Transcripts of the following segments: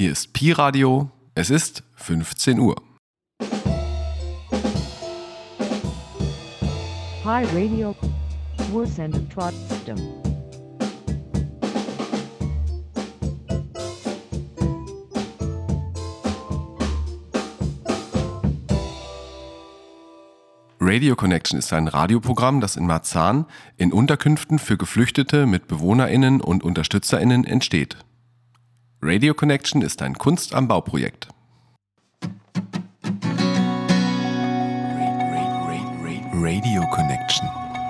Hier ist Pi Radio. Es ist 15 Uhr. Pi Radio. Wursen trotzdem. Radio Connection ist ein Radioprogramm, das in Marzahn in Unterkünften für Geflüchtete mit BewohnerInnen und UnterstützerInnen entsteht. Radio Connection ist ein Kunst am Bau-Projekt. Radio Connection.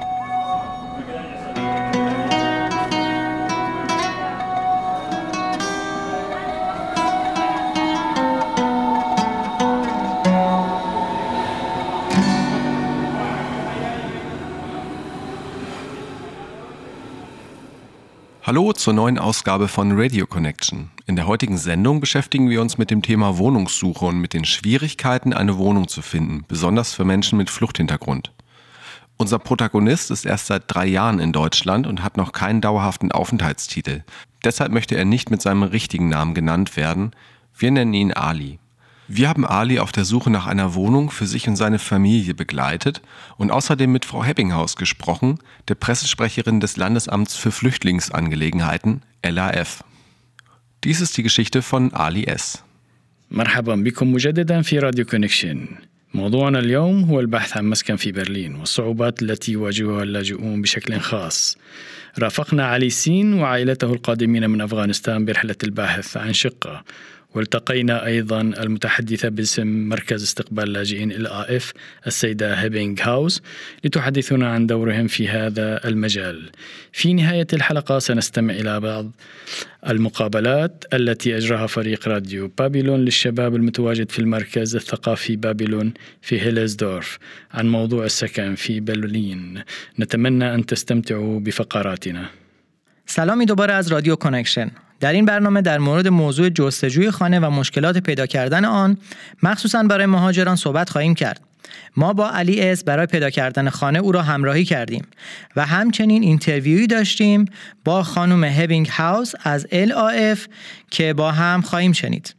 Hallo zur neuen Ausgabe von Radio Connection. In der heutigen Sendung beschäftigen wir uns mit dem Thema Wohnungssuche und mit den Schwierigkeiten, eine Wohnung zu finden, besonders für Menschen mit Fluchthintergrund. Unser Protagonist ist erst seit 3 Jahren in Deutschland und hat noch keinen dauerhaften Aufenthaltstitel. Deshalb möchte er nicht mit seinem richtigen Namen genannt werden. Wir nennen ihn Ali. Wir haben Ali auf der Suche nach einer Wohnung für sich und seine Familie begleitet und außerdem mit Frau Hebbinghaus gesprochen, der Pressesprecherin des Landesamts für Flüchtlingsangelegenheiten, LAF. Dies ist die Geschichte von Ali S. مرحبا بكم مجددا في راديو كونكشن. موضوعنا اليوم هو البحث عن مسكن في برلين والصعوبات التي يواجهها اللاجئون بشكل خاص. رافقنا علي سين وعائلته القادمين من أفغانستان برحلة البحث عن شقة. والتقينا أيضا المتحدثة باسم مركز استقبال اللاجئين LAF السيدة هيبينغهاوس لتحدثنا عن دورهم في هذا المجال. في نهاية الحلقة سنستمع إلى بعض المقابلات التي أجراها فريق راديو بابلون للشباب المتواجد في المركز الثقافي بابلون في هيلزدورف عن موضوع السكن في برلين. نتمنى أن تستمتعوا بفقراتنا. سلامی دوباره از رادیو کانکشن. در این برنامه در مورد موضوع جستجوی خانه و مشکلات پیدا کردن آن مخصوصاً برای مهاجران صحبت خواهیم کرد. ما با علی اس برای پیدا کردن خانه او را همراهی کردیم و همچنین اینترویویی داشتیم با خانم هیبینگهاوس از LAF که با هم خواهیم شنید.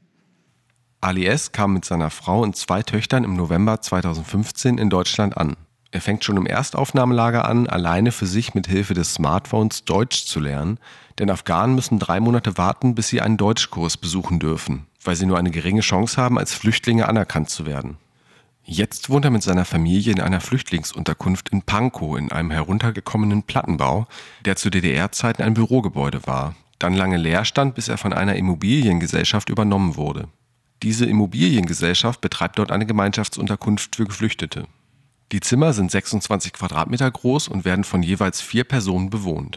Ali S. kam mit seiner Frau und 2 Töchtern im November 2015 in Deutschland an. Er fängt schon im Erstaufnahmelager an, alleine für sich mit Hilfe des Smartphones Deutsch zu lernen, denn Afghanen müssen 3 Monate warten, bis sie einen Deutschkurs besuchen dürfen, weil sie nur eine geringe Chance haben, als Flüchtlinge anerkannt zu werden. Jetzt wohnt er mit seiner Familie in einer Flüchtlingsunterkunft in Pankow in einem heruntergekommenen Plattenbau, der zu DDR-Zeiten ein Bürogebäude war, dann lange leer stand, bis er von einer Immobiliengesellschaft übernommen wurde. Diese Immobiliengesellschaft betreibt dort eine Gemeinschaftsunterkunft für Geflüchtete. Die Zimmer sind 26 Quadratmeter groß und werden von jeweils 4 Personen bewohnt.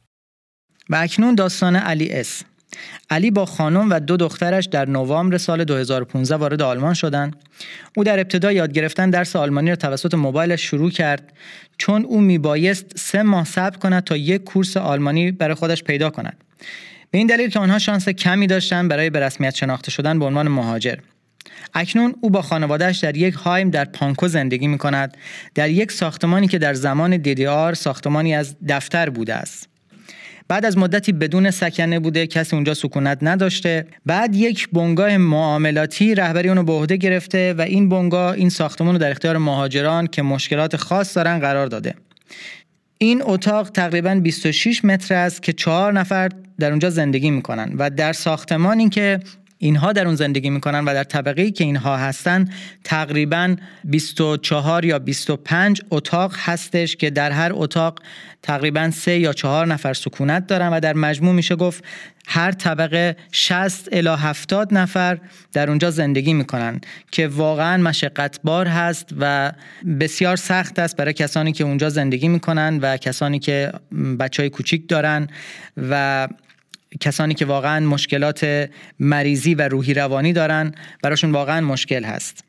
و اکنون داستان علی اس. علی با خانم و 2 دخترش در نوامبر سال 2015 وارد آلمان شدند. او در ابتدا یاد گرفتن درس آلمانی را توسط موبایلش شروع کرد چون او میبایست 3 ماه صبر کند تا یک کورس آلمانی برای خودش پیدا کند. به این دلیل که آنها شانس کمی داشتند برای به رسمیت شناخته شدن به عنوان مهاجر. اکنون او با خانواده‌اش در یک هایم در پانکو زندگی می‌کند، در یک ساختمانی که در زمان DDR ساختمانی از دفتر بوده است. بعد از مدتی بدون سکنه بوده، کسی اونجا سکونت نداشته. بعد یک بنگاه معاملاتی رهبری اونو به عهده گرفته و این بنگاه این ساختمان رو در اختیار مهاجران که مشکلات خاص دارن قرار داده. این اتاق تقریباً 26 متر است که 4 نفر در اونجا زندگی می‌کنن و در ساختمانی که اینها در اون زندگی میکنن و در طبقه‌ای که اینها هستن تقریباً 24 یا 25 اتاق هستش که در هر اتاق تقریباً 3 یا 4 نفر سکونت دارن و در مجموع میشه گفت هر طبقه 60 الی 70 نفر در اونجا زندگی میکنن که واقعاً مشقتبار هست و بسیار سخت است برای کسانی که اونجا زندگی میکنن و کسانی که بچهای کوچیک دارن و کسانی که واقعا مشکلات مریضی و روحی روانی دارن براشون واقعا مشکل هست.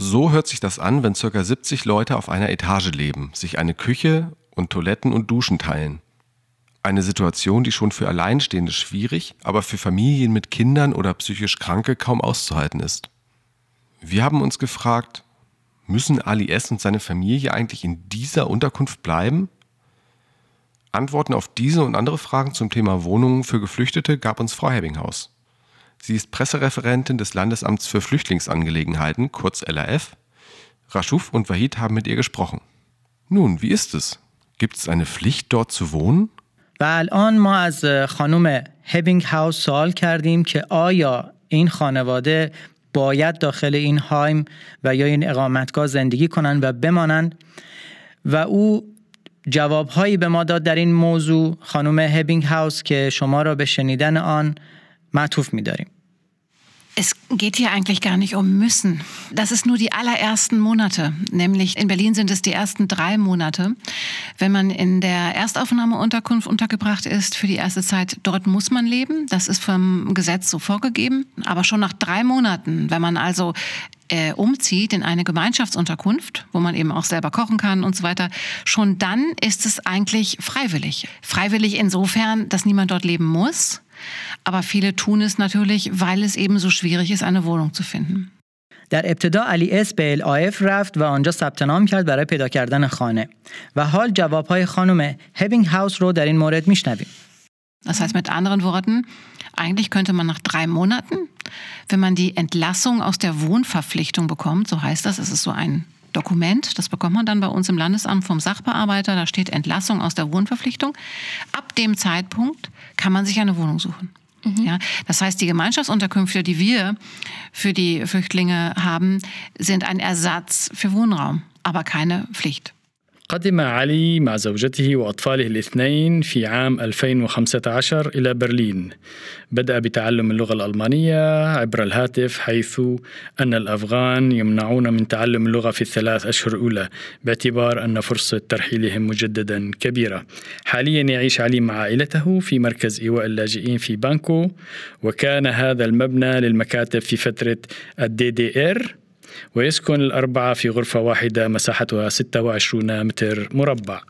So hört sich das an, wenn ca. 70 Leute auf einer Etage leben, sich eine Küche und Toiletten und Duschen teilen. Eine Situation, die schon für Alleinstehende schwierig, aber für Familien mit Kindern oder psychisch Kranke kaum auszuhalten ist. Wir haben uns gefragt, müssen Ali S. und seine Familie eigentlich in dieser Unterkunft bleiben? Antworten auf diese und andere Fragen zum Thema Wohnungen für Geflüchtete gab uns Frau Hebbinghaus. Sie ist Pressereferentin des Landesamts für Flüchtlingsangelegenheiten, kurz LAF. Rashuf und Wahid haben mit ihr gesprochen. Nun, wie ist es? Gibt es eine Pflicht, dort zu wohnen? و الان ما از خانم هبینگ هاوس سوال کردیم که آیا این خانواده باید داخل این هایم و یا این اقامتگاه زندگی کنن و بمانن و او جوابهایی به ما داد در این موضوع خانم هبینگ هاوس که شما را به شنیدن آن معطوف می‌داریم. Es geht hier eigentlich gar nicht um müssen. Das ist nur die allerersten Monate. Nämlich in Berlin sind es die ersten 3 Monate. Wenn man in der Erstaufnahmeunterkunft untergebracht ist, für die erste Zeit, dort muss man leben. Das ist vom Gesetz so vorgegeben. Aber schon nach 3 Monaten, wenn man also umzieht in eine Gemeinschaftsunterkunft, wo man eben auch selber kochen kann und so weiter, schon dann ist es eigentlich freiwillig. Freiwillig insofern, dass niemand dort leben muss. Aber viele tun es natürlich, weil es eben so schwierig ist, eine Wohnung zu finden. در ابتدا علی اس به LAF رفت و آنجا ثبت نام کرد برای پیدا کردن خانه و حال جوابهای خانم هبینگ هاوس رو در این مورد میشنویم. Das heißt mit anderen Worten, eigentlich könnte man nach 3 Monaten, wenn man die Entlassung aus der Wohnverpflichtung bekommt, so heißt das, es ist so ein Dokument, das bekommt man dann bei uns im Landesamt vom Sachbearbeiter, da steht Entlassung aus der Wohnverpflichtung. Ab dem Zeitpunkt kann man sich eine Wohnung suchen. Ja, das heißt, die Gemeinschaftsunterkünfte, die wir für die Flüchtlinge haben, sind ein Ersatz für Wohnraum, aber keine Pflicht. قدم علي مع زوجته وأطفاله الاثنين في عام 2015 إلى برلين. بدأ بتعلم اللغة الألمانية عبر الهاتف، حيث أن الأفغان يمنعون من تعلم اللغة في ال3 أشهر الأولى باعتبار أن فرصة ترحيلهم مجددا كبيرة. حاليا يعيش علي مع عائلته في مركز إيواء اللاجئين في بانكو، وكان هذا المبنى للمكاتب في فترة DDR، ويسكن ال4 في غرفة واحدة مساحتها 26 متر مربع.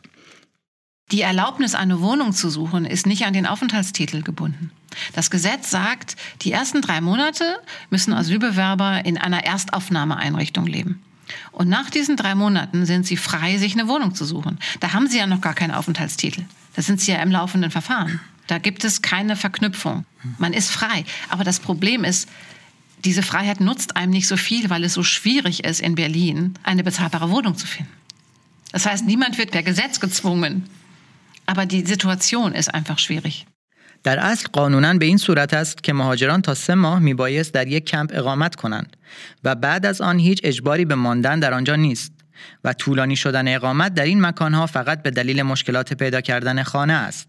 Die Erlaubnis, eine Wohnung zu suchen, ist nicht an den Aufenthaltstitel gebunden. Das Gesetz sagt, die ersten 3 Monate müssen Asylbewerber in einer Erstaufnahmeeinrichtung leben. Und nach diesen 3 Monaten sind sie frei, sich eine Wohnung zu suchen. Da haben sie ja noch gar keinen Aufenthaltstitel. Da sind sie ja im laufenden Verfahren. Da gibt es keine Verknüpfung. Man ist frei. Aber das Problem ist, diese Freiheit nutzt einem nicht so viel, weil es so schwierig ist, in Berlin eine bezahlbare Wohnung zu finden. Das heißt, niemand wird per Gesetz gezwungen. Aber die Situation ist einfach schwierig. در اصل قانونا به این صورت است که مهاجران تا 3 ماه میبایست در یک کمپ اقامت کنند و بعد از آن هیچ اجباری به ماندن در آنجا نیست و طولانی شدن اقامت در این مکانها فقط به دلیل مشکلات پیدا کردن خانه است.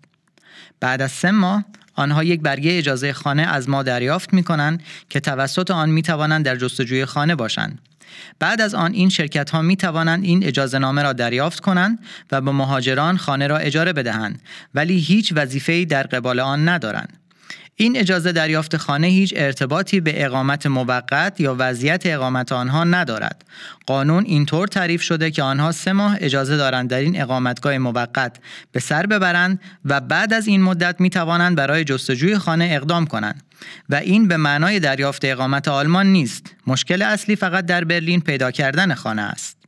بعد از 3 ماه آنها یک برگه اجازه خانه از ما دریافت می‌کنند که توسط آن می‌توانند در جستجوی خانه باشند. بعد از آن این شرکت‌ها می‌توانند این اجازه نامه را دریافت کنند و به مهاجران خانه را اجاره بدهند، ولی هیچ وظیفه‌ای در قبال آن ندارند. این اجازه دریافت خانه هیچ ارتباطی به اقامت موقت یا وضعیت اقامت آنها ندارد. قانون اینطور تعریف شده که آنها 3 ماه اجازه دارند در این اقامتگاه موقت به سر ببرند و بعد از این مدت می توانند برای جستجوی خانه اقدام کنند و این به معنای دریافت اقامت آلمان نیست. مشکل اصلی فقط در برلین پیدا کردن خانه است.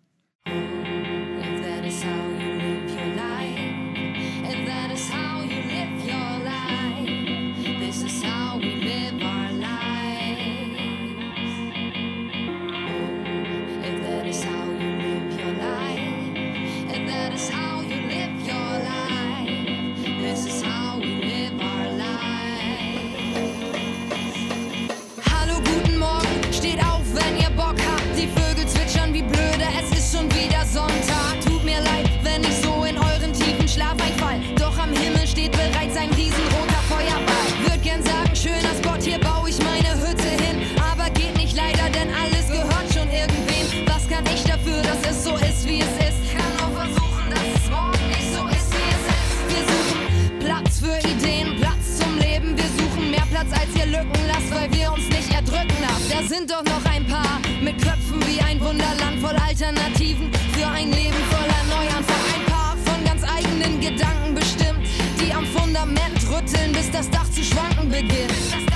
Als ihr Lücken lasst, weil wir uns nicht erdrücken lasst. Da sind doch noch ein paar Mit Köpfen wie ein Wunderland voll Alternativen für ein Leben voller Neuanfang. Ein paar von ganz eigenen Gedanken bestimmt, die am Fundament rütteln, bis das Dach zu schwanken beginnt.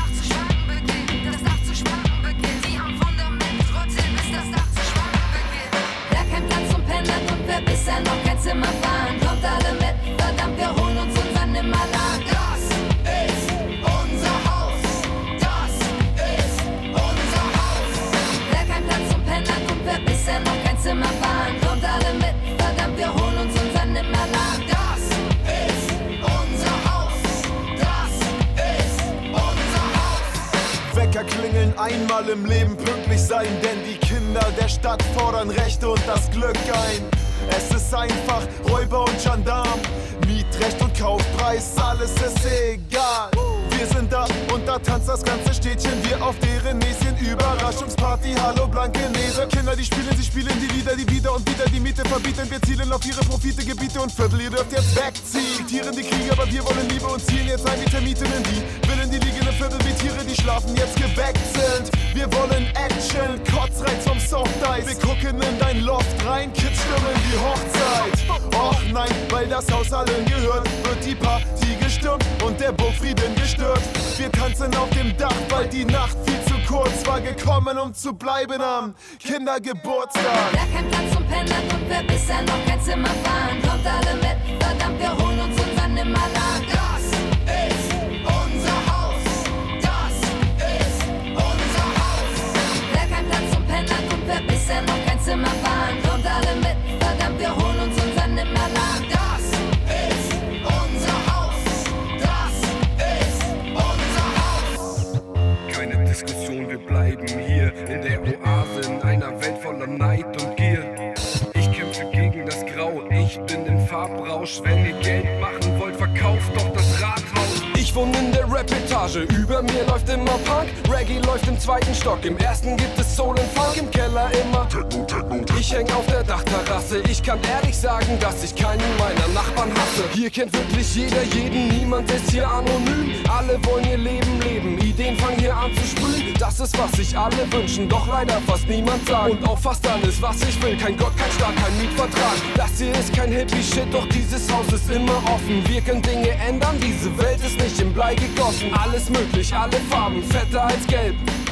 Wer bisher noch kein Zimmer fahren, kommt alle mit, verdammt, wir holen uns unseren Nimmerland. Das ist unser Haus, das ist unser Haus. Wer kein Platz zum Pennen hat und wer bisher noch kein Zimmer fahren, kommt alle mit, verdammt, wir holen uns unseren Nimmerland. Das ist unser Haus, das ist unser Haus. Wecker klingeln, einmal im Leben pünktlich sein, denn die Kinder der Stadt fordern Rechte und das Glück ein. Es ist einfach Räuber und Gendarm, Mietrecht und Kaufpreis, alles ist egal. Wir sind da und da tanzt das ganze Städtchen, wir auf deren Näschen, Überraschungsparty, hallo Blankenese. Kinder, die spielen die Lieder, die wieder und wieder die Miete verbieten. Wir zielen auf ihre Profite, Gebiete und Viertel, ihr dürft jetzt wegziehen. Diktieren die Kriege, aber wir wollen Liebe und zielen jetzt ein wie Termiten in die Willen, die liegen im Viertel wie Tiere, die schlafen jetzt geweckt sind. Wir wollen Action, Kotzreiz vom Softice. Wir gucken in dein Loft rein, Kids stürmen die Hochzeit. Och nein, weil das Haus allen gehört, wird die Party gestürmt und der Burgfrieden gestört. Wir tanzen auf dem Dach, weil die Nacht viel zu kurz war, gekommen um zu bleiben am Kindergeburtstag. Wer kein Platz zum Pennen hat und wer bisher noch kein Zimmer fahren, kommt alle mit, verdammt, wir holen uns unseren Nimmerland. Das ist unser Haus, das ist unser Haus. Wer kein Platz zum Pennen hat und wer bisher noch kein Zimmer fahren, kommt alle mit, verdammt, wir holen uns unseren Nimmerland. Das ist unser Haus, das ist unser Haus. Keine Diskussion, wir bleiben hier in der Oase, in einer Welt voller Neid und Gier. Ich kämpfe gegen das Grau, ich bin im Farbrausch. Wenn ihr Geld machen wollt, verkauft doch das Rathaus. Ich wohne in der Rap-Etage, über mir läuft immer Punk. Reggae läuft im zweiten Stock, im ersten gibt es Soul und Funk. Im Keller immer ich häng auf der Dachterrasse. Ich kann ehrlich sagen, dass ich keinen meiner Nachbarn hasse. Hier kennt wirklich jeder jeden, niemand ist hier anonym. Alle wollen ihr Leben leben, Ideen fangen hier an zu sprühen. Das ist, was sich alle wünschen, doch leider fast niemand sagt. Und auch fast alles, was ich will, kein Gott, kein Staat, kein Mietvertrag. Das hier ist kein Hippie-Shit, doch dieses Haus ist immer offen. Wir können Dinge ändern, diese Welt ist nicht in Blei gegossen. Alles möglich, alle Farben, fetter als gelb.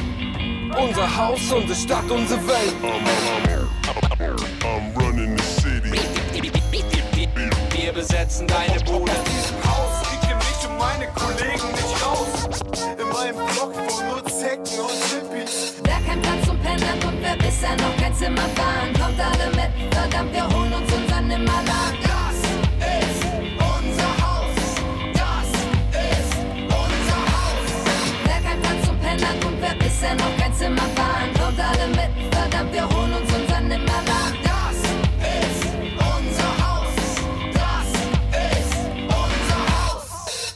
Unser Haus, unsere Stadt, unsere Welt. I'm running the city. Wir besetzen deine Bude. Aus diesem Haus kriege mich und meine Kollegen nicht raus. In meinem Block wohnen nur Zecken und Hippies. Wer kein Platz zum Pennen hat und wer bisher noch kein Zimmer fahren, kommt alle mit, verdammt, wir holen uns unseren Nimmerland. Das ist unser Haus, das ist unser Haus. Wer kein Platz zum Pennen hat und wer bisher noch kein Zimmer fahren, kommt alle mit, verdammt, wir holen uns unseren Nimmerland. Das ist unser Haus, das ist unser Haus.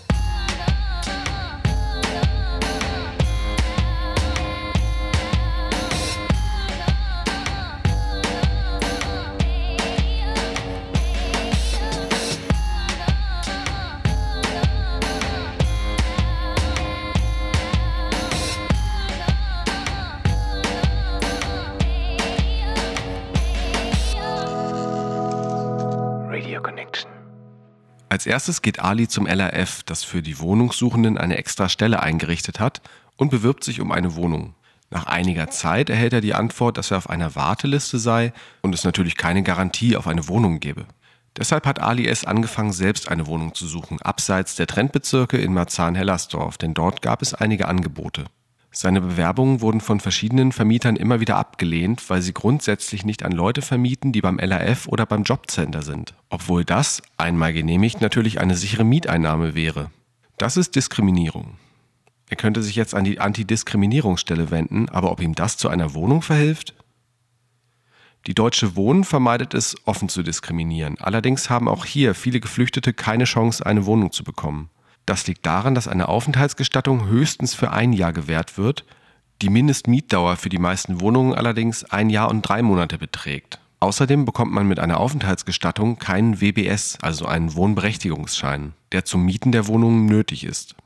Als erstes geht Ali zum LRF, das für die Wohnungssuchenden eine extra Stelle eingerichtet hat, und bewirbt sich um eine Wohnung. Nach einiger Zeit erhält er die Antwort, dass er auf einer Warteliste sei und es natürlich keine Garantie auf eine Wohnung gebe. Deshalb hat Ali S. angefangen, selbst eine Wohnung zu suchen, abseits der Trendbezirke in Marzahn-Hellersdorf, denn dort gab es einige Angebote. Seine Bewerbungen wurden von verschiedenen Vermietern immer wieder abgelehnt, weil sie grundsätzlich nicht an Leute vermieten, die beim LRF oder beim Jobcenter sind. Obwohl das, einmal genehmigt, natürlich eine sichere Mieteinnahme wäre. Das ist Diskriminierung. Er könnte sich jetzt an die Antidiskriminierungsstelle wenden, aber ob ihm das zu einer Wohnung verhilft? Die Deutsche Wohnen vermeidet es, offen zu diskriminieren. Allerdings haben auch hier viele Geflüchtete keine Chance, eine Wohnung zu bekommen. Das liegt daran, dass eine Aufenthaltsgestattung höchstens für 1 Jahr gewährt wird, die Mindestmietdauer für die meisten Wohnungen allerdings 1 Jahr und 3 Monate beträgt. Außerdem bekommt man mit einer Aufenthaltsgestattung keinen WBS, also einen Wohnberechtigungsschein, der zum Mieten der Wohnungen nötig ist.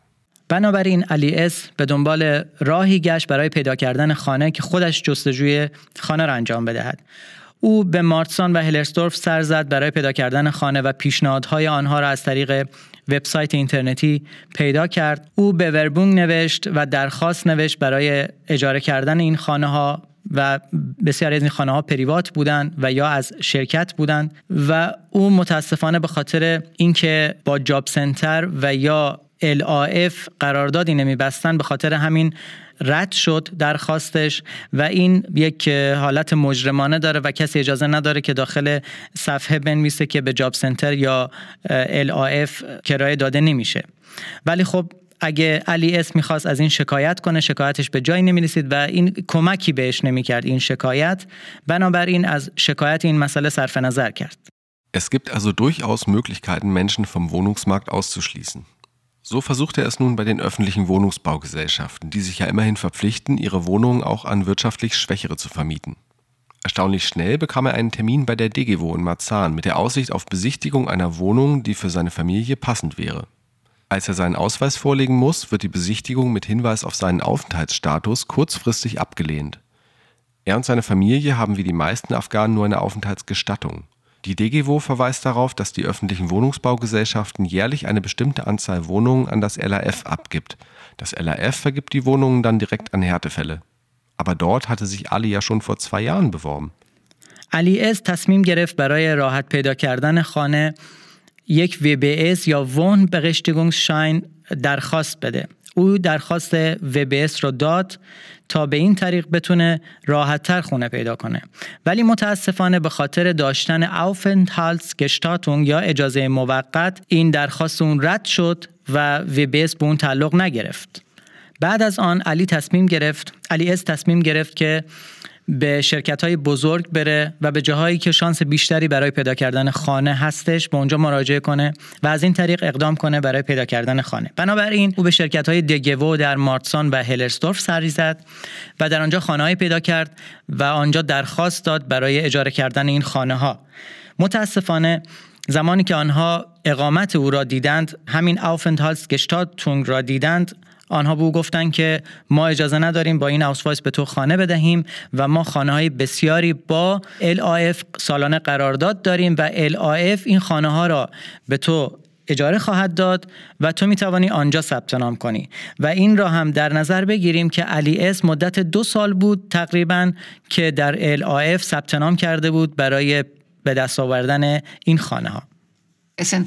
بنابراین علی اس به دنبال راهی گشت برای پیدا کردن خانه که خودش جستجوی خانه را انجام بدهد. او به مارتسان و هلرسدورف سر زد برای پیدا کردن خانه و پیشنهادهای آنها را از طریق وبسایت اینترنتی پیدا کرد. او به وربونگ نوشت و درخواست نوشت برای اجاره کردن این خانه ها و بسیاری از این خانه ها پریوات بودند و یا از شرکت بودند و او متاسفانه به خاطر اینکه با جاب سنتر و یا LAF قراردادی نمی‌بستن به خاطر همین رد شد درخواستش و این یک حالت مجرمانه داره و کسی اجازه نداره که داخل صفحه بنویسه که به جاب سنتر یا LAF کرایه داده نمیشه. ولی خب اگه علی اس میخواست از این شکایت کنه، شکایتش به جایی نمیرسید و این کمکی بهش نمیکرد این شکایت، بنابراین از شکایت این مسئله صرف نظر کرد. Es gibt also durchaus Möglichkeiten, Menschen vom Wohnungsmarkt auszuschließen. So versuchte er es nun bei den öffentlichen Wohnungsbaugesellschaften, die sich ja immerhin verpflichten, ihre Wohnungen auch an wirtschaftlich Schwächere zu vermieten. Erstaunlich schnell bekam er einen Termin bei der DGWO in Marzahn mit der Aussicht auf Besichtigung einer Wohnung, die für seine Familie passend wäre. Als er seinen Ausweis vorlegen muss, wird die Besichtigung mit Hinweis auf seinen Aufenthaltsstatus kurzfristig abgelehnt. Er und seine Familie haben wie die meisten Afghanen nur eine Aufenthaltsgestattung. Die DGWO verweist darauf, dass die öffentlichen Wohnungsbaugesellschaften jährlich eine bestimmte Anzahl Wohnungen an das LAF abgibt. Das LAF vergibt die Wohnungen dann direkt an Härtefälle. Aber dort hatte sich Ali ja schon vor 2 Jahren beworben. علی اس تصمیم گرفت برای راحت پیدا کردن خانه یک WBS یا Wohnberechtigungsschein درخواست بده. او درخواست WBS رو داد تا به این طریق بتونه راحت‌تر خونه پیدا کنه. ولی متاسفانه به خاطر داشتن Aufenthaltsgestattung یا اجازه موقت این درخواست اون رد شد و WBS به اون تعلق نگرفت. بعد از آن علی اس تصمیم گرفت که به شرکت‌های بزرگ بره و به جاهایی که شانس بیشتری برای پیدا کردن خانه هستش به اونجا مراجعه کنه و از این طریق اقدام کنه برای پیدا کردن خانه. بنابراین او به شرکت‌های دگوو در مارتسان و هلرسدورف سری زد و در آنجا خانه‌ای پیدا کرد و آنجا درخواست داد برای اجاره کردن این خانه‌ها. متاسفانه زمانی که آنها اقامت او را دیدند، همین Aufenthaltsgestattung را دیدند، آنها به او گفتند که ما اجازه نداریم با این آوسوایس به تو خانه بدهیم و ما خانه‌های بسیاری با LAF سالانه قرارداد داریم و LAF این خانه‌ها را به تو اجاره خواهد داد و تو میتوانی آنجا ثبت نام کنی. و این را هم در نظر بگیریم که علی اس مدت 2 سال بود تقریباً که در LAF ثبت نام کرده بود برای به دست آوردن این خانه‌ها. Es sind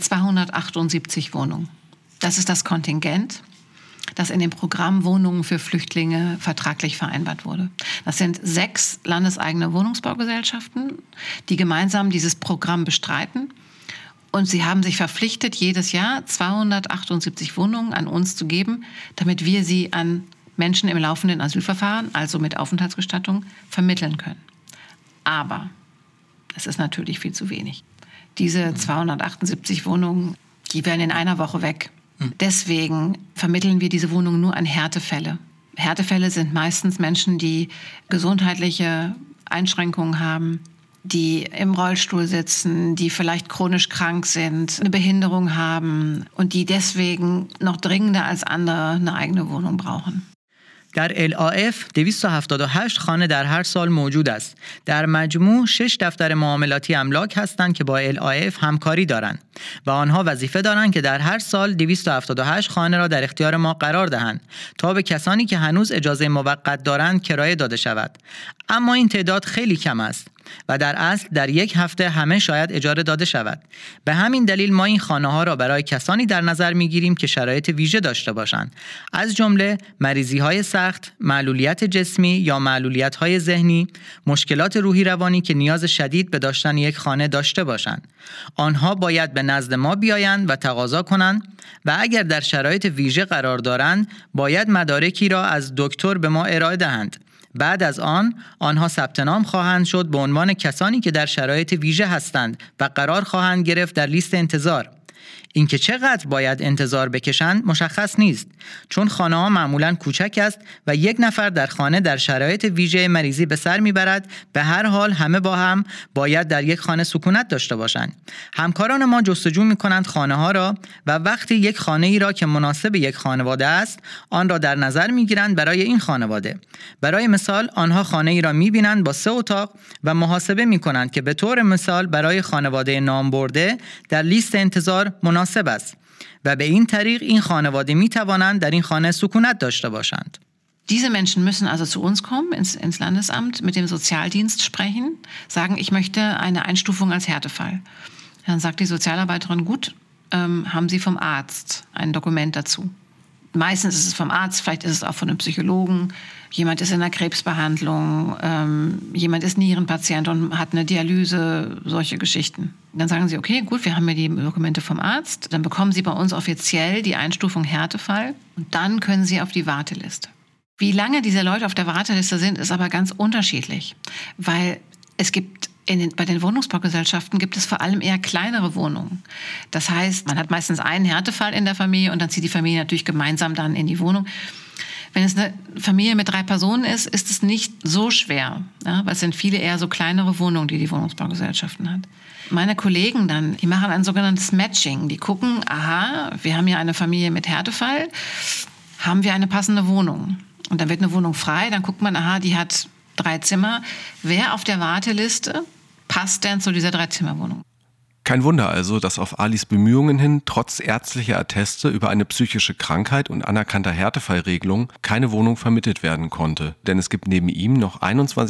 278 Wohnungen. Das ist das Kontingent, das in dem Programm Wohnungen für Flüchtlinge vertraglich vereinbart wurde. Das sind 6 landeseigene Wohnungsbaugesellschaften, die gemeinsam dieses Programm bestreiten. Und sie haben sich verpflichtet, jedes Jahr 278 Wohnungen an uns zu geben, damit wir sie an Menschen im laufenden Asylverfahren, also mit Aufenthaltsgestattung, vermitteln können. Aber es ist natürlich viel zu wenig. Diese 278 Wohnungen, die werden in einer Woche weg. Deswegen vermitteln wir diese Wohnungen nur an Härtefälle. Härtefälle sind meistens Menschen, die gesundheitliche Einschränkungen haben, die im Rollstuhl sitzen, die vielleicht chronisch krank sind, eine Behinderung haben und die deswegen noch dringender als andere eine eigene Wohnung brauchen. در LAF 278 خانه در هر سال موجود است. در مجموع 6 دفتر معاملاتی املاک هستند که با LAF همکاری دارند و آنها وظیفه دارند که در هر سال 278 خانه را در اختیار ما قرار دهند تا به کسانی که هنوز اجازه موقت دارند کرایه داده شود. اما این تعداد خیلی کم است و در اصل در 1 هفته همه شاید اجاره داده شود. به همین دلیل ما این خانه ها را برای کسانی در نظر می گیریم که شرایط ویژه داشته باشند، از جمله مریضی های سخت، معلولیت جسمی یا معلولیت های ذهنی، مشکلات روحی روانی که نیاز شدید به داشتن یک خانه داشته باشند. آنها باید به نزد ما بیایند و تقاضا کنند و اگر در شرایط ویژه قرار دارند باید مدارکی را از دکتر به ما ارائه دهند. بعد از آنها ثبت نام خواهند شد به عنوان کسانی که در شرایط ویژه هستند و قرار خواهند گرفت در لیست انتظار. اینکه چقدر باید انتظار بکشند مشخص نیست، چون خانه‌ها معمولاً کوچک است و یک نفر در خانه در شرایط ویژه مریضی به سر میبرد. به هر حال همه با هم باید در یک خانه سکونت داشته باشند. همکاران ما جستجو می‌کنند خانه‌ها را و وقتی یک خانه‌ای را که مناسب یک خانواده است، آن را در نظر می‌گیرند برای این خانواده. برای مثال آنها خانه‌ای را می‌بینند با 3 اتاق و محاسبه می‌کنند که به طور مثال برای خانواده نامبرده در لیست انتظار مناسب است و به این طریق این خانواده می‌توانند در این خانه سکونت داشته باشند. Diese Menschen müssen also zu uns kommen, ins Landesamt, mit dem Sozialdienst sprechen, sagen, ich möchte eine Einstufung als Härtefall. Dann sagt die Sozialarbeiterin, gut, haben Sie vom Arzt ein Dokument dazu. Meistens ist es vom Arzt, vielleicht ist es auch von einem Psychologen. Jemand ist in einer Krebsbehandlung, jemand ist Nierenpatient und hat eine Dialyse, solche Geschichten. Dann sagen sie, okay, gut, wir haben ja die Dokumente vom Arzt. Dann bekommen Sie bei uns offiziell die Einstufung Härtefall und dann können Sie auf die Warteliste. Wie lange diese Leute auf der Warteliste sind, ist aber ganz unterschiedlich, weil es gibt bei den Wohnungsbaugesellschaften gibt es vor allem eher kleinere Wohnungen. Das heißt, man hat meistens einen Härtefall in der Familie und dann zieht die Familie natürlich gemeinsam dann in die Wohnung. Wenn es eine Familie mit 3 Personen ist, ist es nicht so schwer, ja, weil es sind viele eher so kleinere Wohnungen, die Wohnungsbaugesellschaften hat. Meine Kollegen dann, die machen ein sogenanntes Matching. Die gucken, aha, wir haben hier eine Familie mit Härtefall, haben wir eine passende Wohnung? Und dann wird eine Wohnung frei, dann guckt man, aha, die hat 3 Zimmer. Wer auf der Warteliste passt denn zu dieser 3-Zimmer-Wohnung? Kein Wunder also, dass auf Alis Bemühungen hin, trotz ärztlicher Atteste über eine psychische Krankheit und anerkannter Härtefallregelung, keine Wohnung vermittelt werden konnte. Denn es gibt neben ihm noch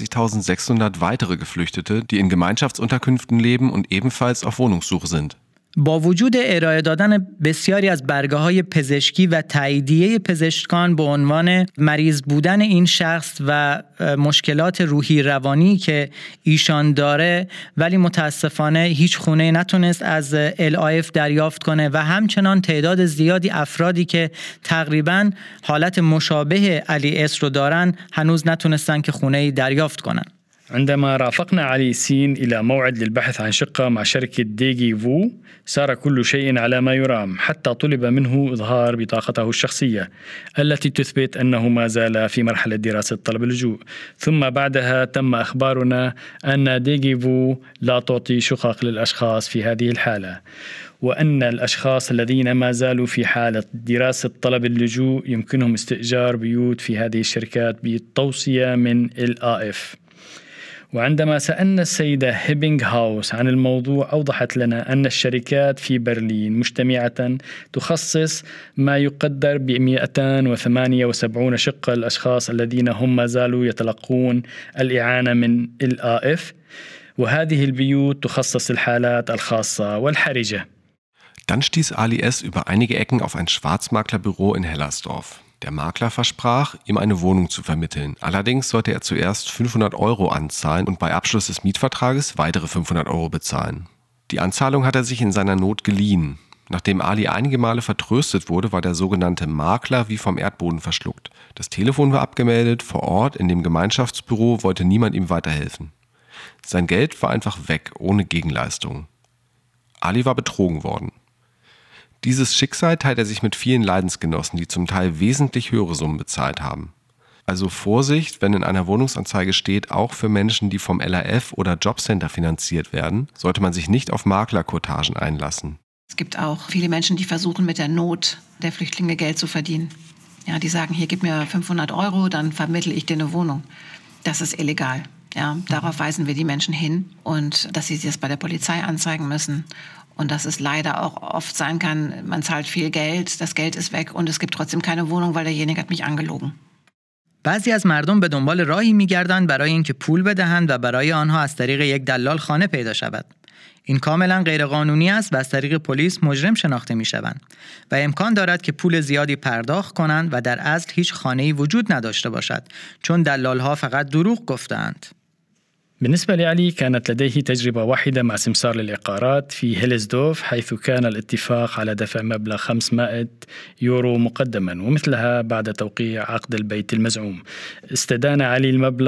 21.600 weitere Geflüchtete, die in Gemeinschaftsunterkünften leben und ebenfalls auf Wohnungssuche sind. با وجود ارائه دادن بسیاری از برگه‌های پزشکی و تاییدیه پزشکان به عنوان مریض بودن این شخص و مشکلات روحی روانی که ایشان داره، ولی متاسفانه هیچ خونه نتونست از LIF دریافت کنه و همچنان تعداد زیادی افرادی که تقریباً حالت مشابه علی اس رو دارن هنوز نتونستن که خونه‌ای دریافت کنن. عندما رافقنا علي سين إلى موعد للبحث عن شقة مع شركة ديجي فو سار كل شيء على ما يرام، حتى طلب منه إظهار بطاقته الشخصية التي تثبت أنه ما زال في مرحلة دراسة طلب اللجوء. ثم بعدها تم أخبارنا أن ديجي فو لا تعطي شقق للأشخاص في هذه الحالة، وأن الأشخاص الذين ما زالوا في حالة دراسة طلب اللجوء يمكنهم استئجار بيوت في هذه الشركات بالتوصية من LIF. وعندما سألنا السيدة هيبينغ هاوس عن الموضوع أوضحت لنا أن الشركات في برلين مجتمعة تخصص ما يقدر ب278 شقة للأشخاص الذين هم ما زالوا يتلقون الإعانة من LIF، وهذه البيوت تخصص الحالات الخاصة والحرجة. Dann stieß Ali S. über einige Ecken auf ein Schwarzmaklerbüro in Hellersdorf. Der Makler versprach, ihm eine Wohnung zu vermitteln. Allerdings sollte er zuerst 500 € anzahlen und bei Abschluss des Mietvertrages weitere 500 € bezahlen. Die Anzahlung hat er sich in seiner Not geliehen. Nachdem Ali einige Male vertröstet wurde, war der sogenannte Makler wie vom Erdboden verschluckt. Das Telefon war abgemeldet, vor Ort in dem Gemeinschaftsbüro wollte niemand ihm weiterhelfen. Sein Geld war einfach weg, ohne Gegenleistung. Ali war betrogen worden. Dieses Schicksal teilt er sich mit vielen Leidensgenossen, die zum Teil wesentlich höhere Summen bezahlt haben. Also Vorsicht, wenn in einer Wohnungsanzeige steht, auch für Menschen, die vom LIF oder Jobcenter finanziert werden, sollte man sich nicht auf Maklercourtagen einlassen. Es gibt auch viele Menschen, die versuchen, mit der Not der Flüchtlinge Geld zu verdienen. Ja, die sagen, hier gib mir 500 €, dann vermittle ich dir eine Wohnung. Das ist illegal. Ja, darauf weisen wir die Menschen hin und dass sie das bei der Polizei anzeigen müssen. Und dass es leider auch oft sein kann, man zahlt viel Geld, das Geld ist weg und es gibt trotzdem keine Wohnung, weil derjenige hat mich angelogen. بعضی از مردم به دنبال راهی می‌گردند برای اینکه پول بدهند و برای آنها از طریق یک دلال خانه پیدا شود. این کاملا غیرقانونی است و از طریق پلیس مجرم شناخته می‌شوند و امکان دارد که پول زیادی پرداخت کنند و در اصل هیچ خانه‌ای وجود نداشته باشد، چون دلال‌ها فقط دروغ گفتند. بالنسبة لعلي كانت لديه تجربة واحدة مع سمسار للعقارات في هيلزدورف، حيث كان الاتفاق على دفع مبلغ 500 يورو مقدما ومثلها بعد توقيع عقد البيت المزعوم. استدان علي المبلغ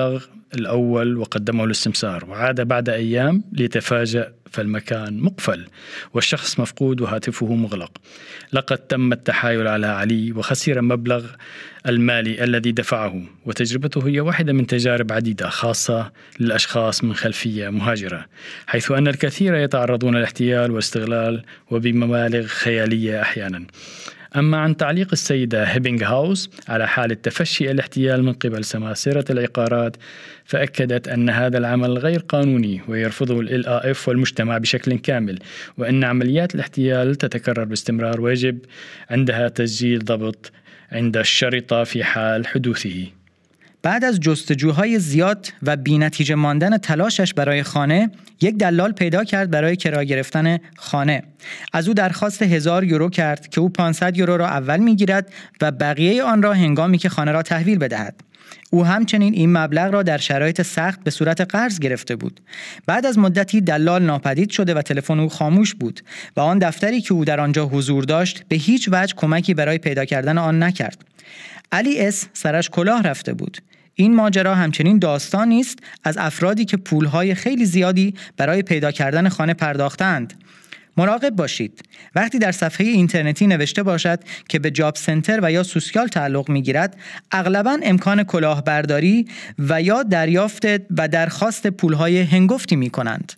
الأول وقدمه للاستمسار، وعاد بعد أيام ليتفاجأ فالمكان مقفل والشخص مفقود وهاتفه مغلق. لقد تم التحايل على علي وخسر مبلغ المالي الذي دفعه، وتجربته هي واحدة من تجارب عديدة خاصة للأشخاص من خلفية مهاجرة، حيث أن الكثير يتعرضون للاحتيال والاستغلال وبمبالغ خيالية أحيانا. أما عن تعليق السيدة هيبينغ هاوس على حالة تفشي الاحتيال من قبل سماسرة العقارات، فأكدت أن هذا العمل غير قانوني ويرفضه الLAF والمجتمع بشكل كامل، وأن عمليات الاحتيال تتكرر باستمرار ويجب عندها تسجيل ضبط عند الشرطة في حال حدوثه. بعد از جستجوهای زیاد و بی‌نتیجه ماندن تلاشش برای خانه، یک دلال پیدا کرد برای کرایه گرفتن خانه. از او درخواست 1000 یورو کرد که او 500 یورو را اول می‌گیرد و بقیه آن را هنگامی که خانه را تحویل بدهد. او همچنین این مبلغ را در شرایط سخت به صورت قرض گرفته بود. بعد از مدتی دلال ناپدید شده و تلفن او خاموش بود و آن دفتری که او در آنجا حضور داشت به هیچ وجه کمکی برای پیدا کردن آن نکرد. علی اس سرش کلاه رفته بود. این ماجرا همچنین داستانی است از افرادی که پولهای خیلی زیادی برای پیدا کردن خانه پرداختند. مراقب باشید. وقتی در صفحه اینترنتی نوشته باشد که به جاب سنتر و یا سوسیال تعلق می‌گیرد، اغلباً امکان کلاهبرداری و یا دریافت و درخواست پولهای هنگفتی می‌کنند.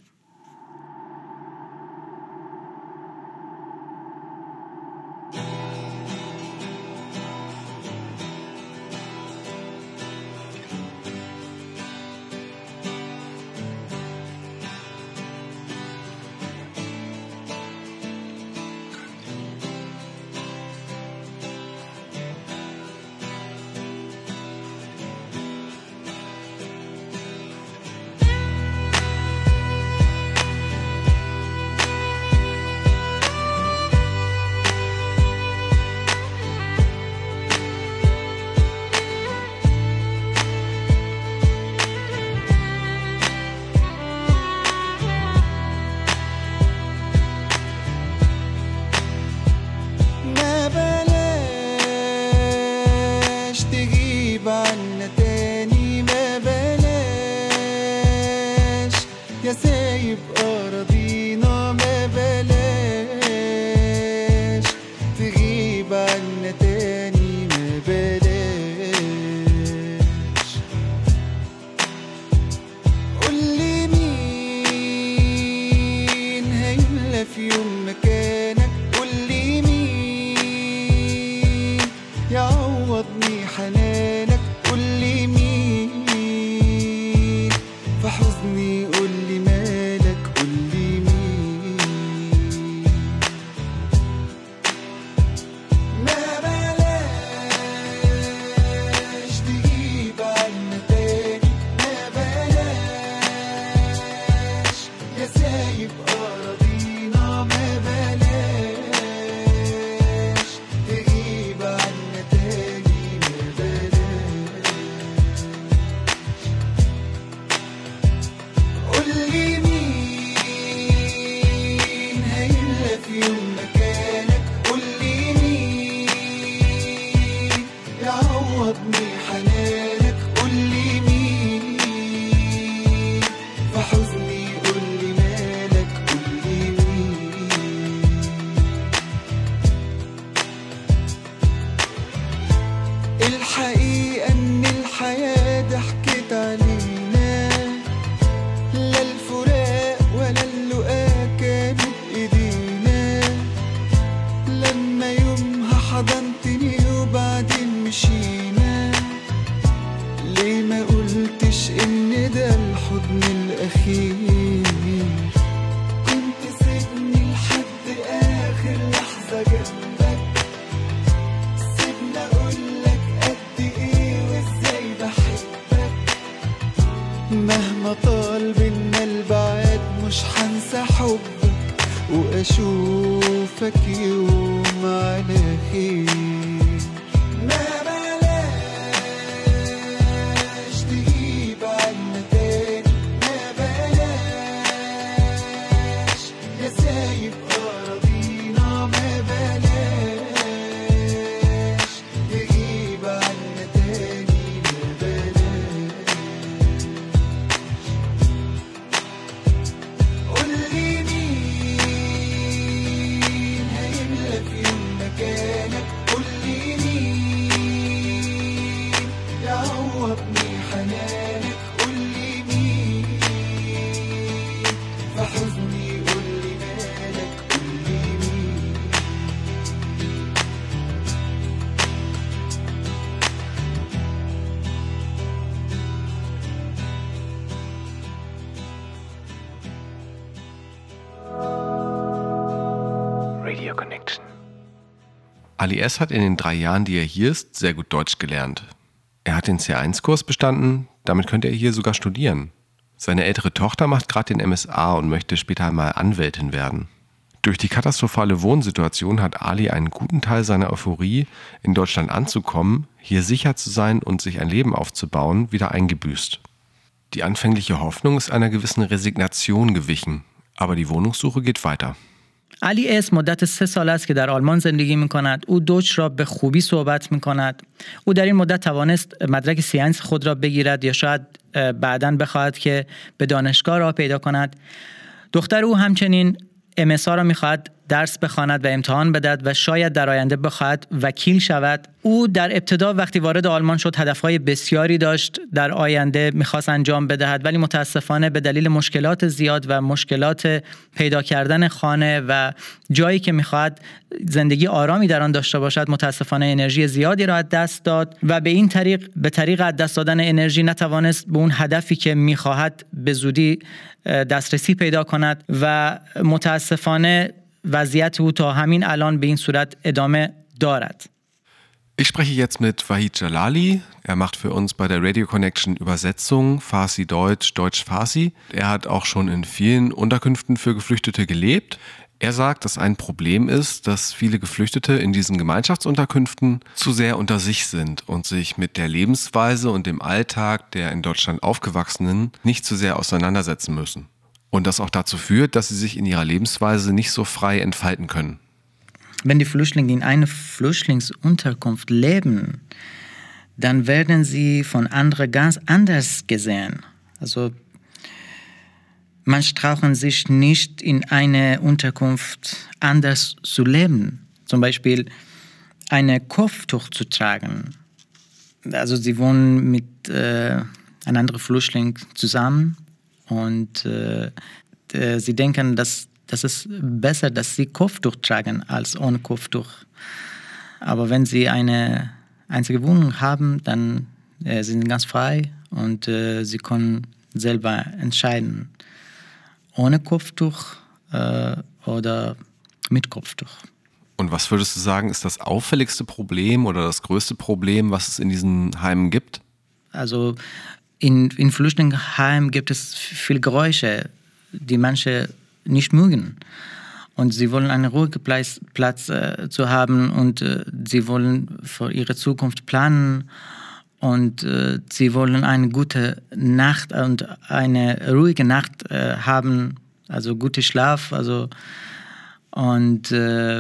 Ali S. hat in den 3 Jahren, die er hier ist, sehr gut Deutsch gelernt. Er hat den C1-Kurs bestanden, damit könnte er hier sogar studieren. Seine ältere Tochter macht gerade den MSA und möchte später einmal Anwältin werden. Durch die katastrophale Wohnsituation hat Ali einen guten Teil seiner Euphorie, in Deutschland anzukommen, hier sicher zu sein und sich ein Leben aufzubauen, wieder eingebüßt. Die anfängliche Hoffnung ist einer gewissen Resignation gewichen, aber die Wohnungssuche geht weiter. علی اس مدت 3 سال است که در آلمان زندگی می‌کند. او دوچ را به خوبی صحبت می‌کند. او در این مدت توانست مدرک سیانس خود را بگیرد یا شاید بعداً بخواهد که به دانشگاه راه پیدا کند. دختر او همچنین MSA را می‌خواهد درس بخواند و امتحان بدهد و شاید در آینده بخواهد وکیل شود. او در ابتدا وقتی وارد آلمان شد هدف‌های بسیاری داشت در آینده می‌خواست انجام بدهد، ولی متاسفانه به دلیل مشکلات زیاد و مشکلات پیدا کردن خانه و جایی که می‌خواهد زندگی آرامی در آن داشته باشد متاسفانه انرژی زیادی را از دست داد و به طریق از دست دادن انرژی نتوانست به اون هدفی که می‌خواهد به زودی دسترسی پیدا کند و متاسفانه وضعیت او تا همین الان به این صورت ادامه دارد. Ich spreche jetzt mit Wahid Jalali. Er macht für uns bei der Radio Connection Übersetzung Farsi-Deutsch, Deutsch-Farsi. Er hat auch schon in vielen Unterkünften für Geflüchtete gelebt. Er sagt, dass ein Problem ist, dass viele Geflüchtete in diesen Gemeinschaftsunterkünften zu sehr unter sich sind und sich mit der Lebensweise und dem Alltag der in Deutschland Aufgewachsenen nicht zu sehr auseinandersetzen müssen. Und das auch dazu führt, dass sie sich in ihrer Lebensweise nicht so frei entfalten können. Wenn die Flüchtlinge in einer Flüchtlingsunterkunft leben, dann werden sie von anderen ganz anders gesehen. Also manche trauen sich nicht in einer Unterkunft anders zu leben. Zum Beispiel eine Kopftuch zu tragen. Also sie wohnen mit einem anderen Flüchtling zusammen und sie denken, dass das ist besser, dass sie Kopftuch tragen als ohne Kopftuch. Aber wenn sie eine einzige Wohnung haben, dann sind sie ganz frei und sie können selber entscheiden, ohne Kopftuch oder mit Kopftuch. Und was würdest du sagen, ist das auffälligste Problem oder das größte Problem, was es in diesen Heimen gibt? Also in Flüchtlingsheimen gibt es viele Geräusche, die manche nicht mögen. Und sie wollen einen ruhigen Platz zu haben und sie wollen für ihre Zukunft planen und sie wollen eine gute Nacht und eine ruhige Nacht haben, also guten Schlaf. Also, und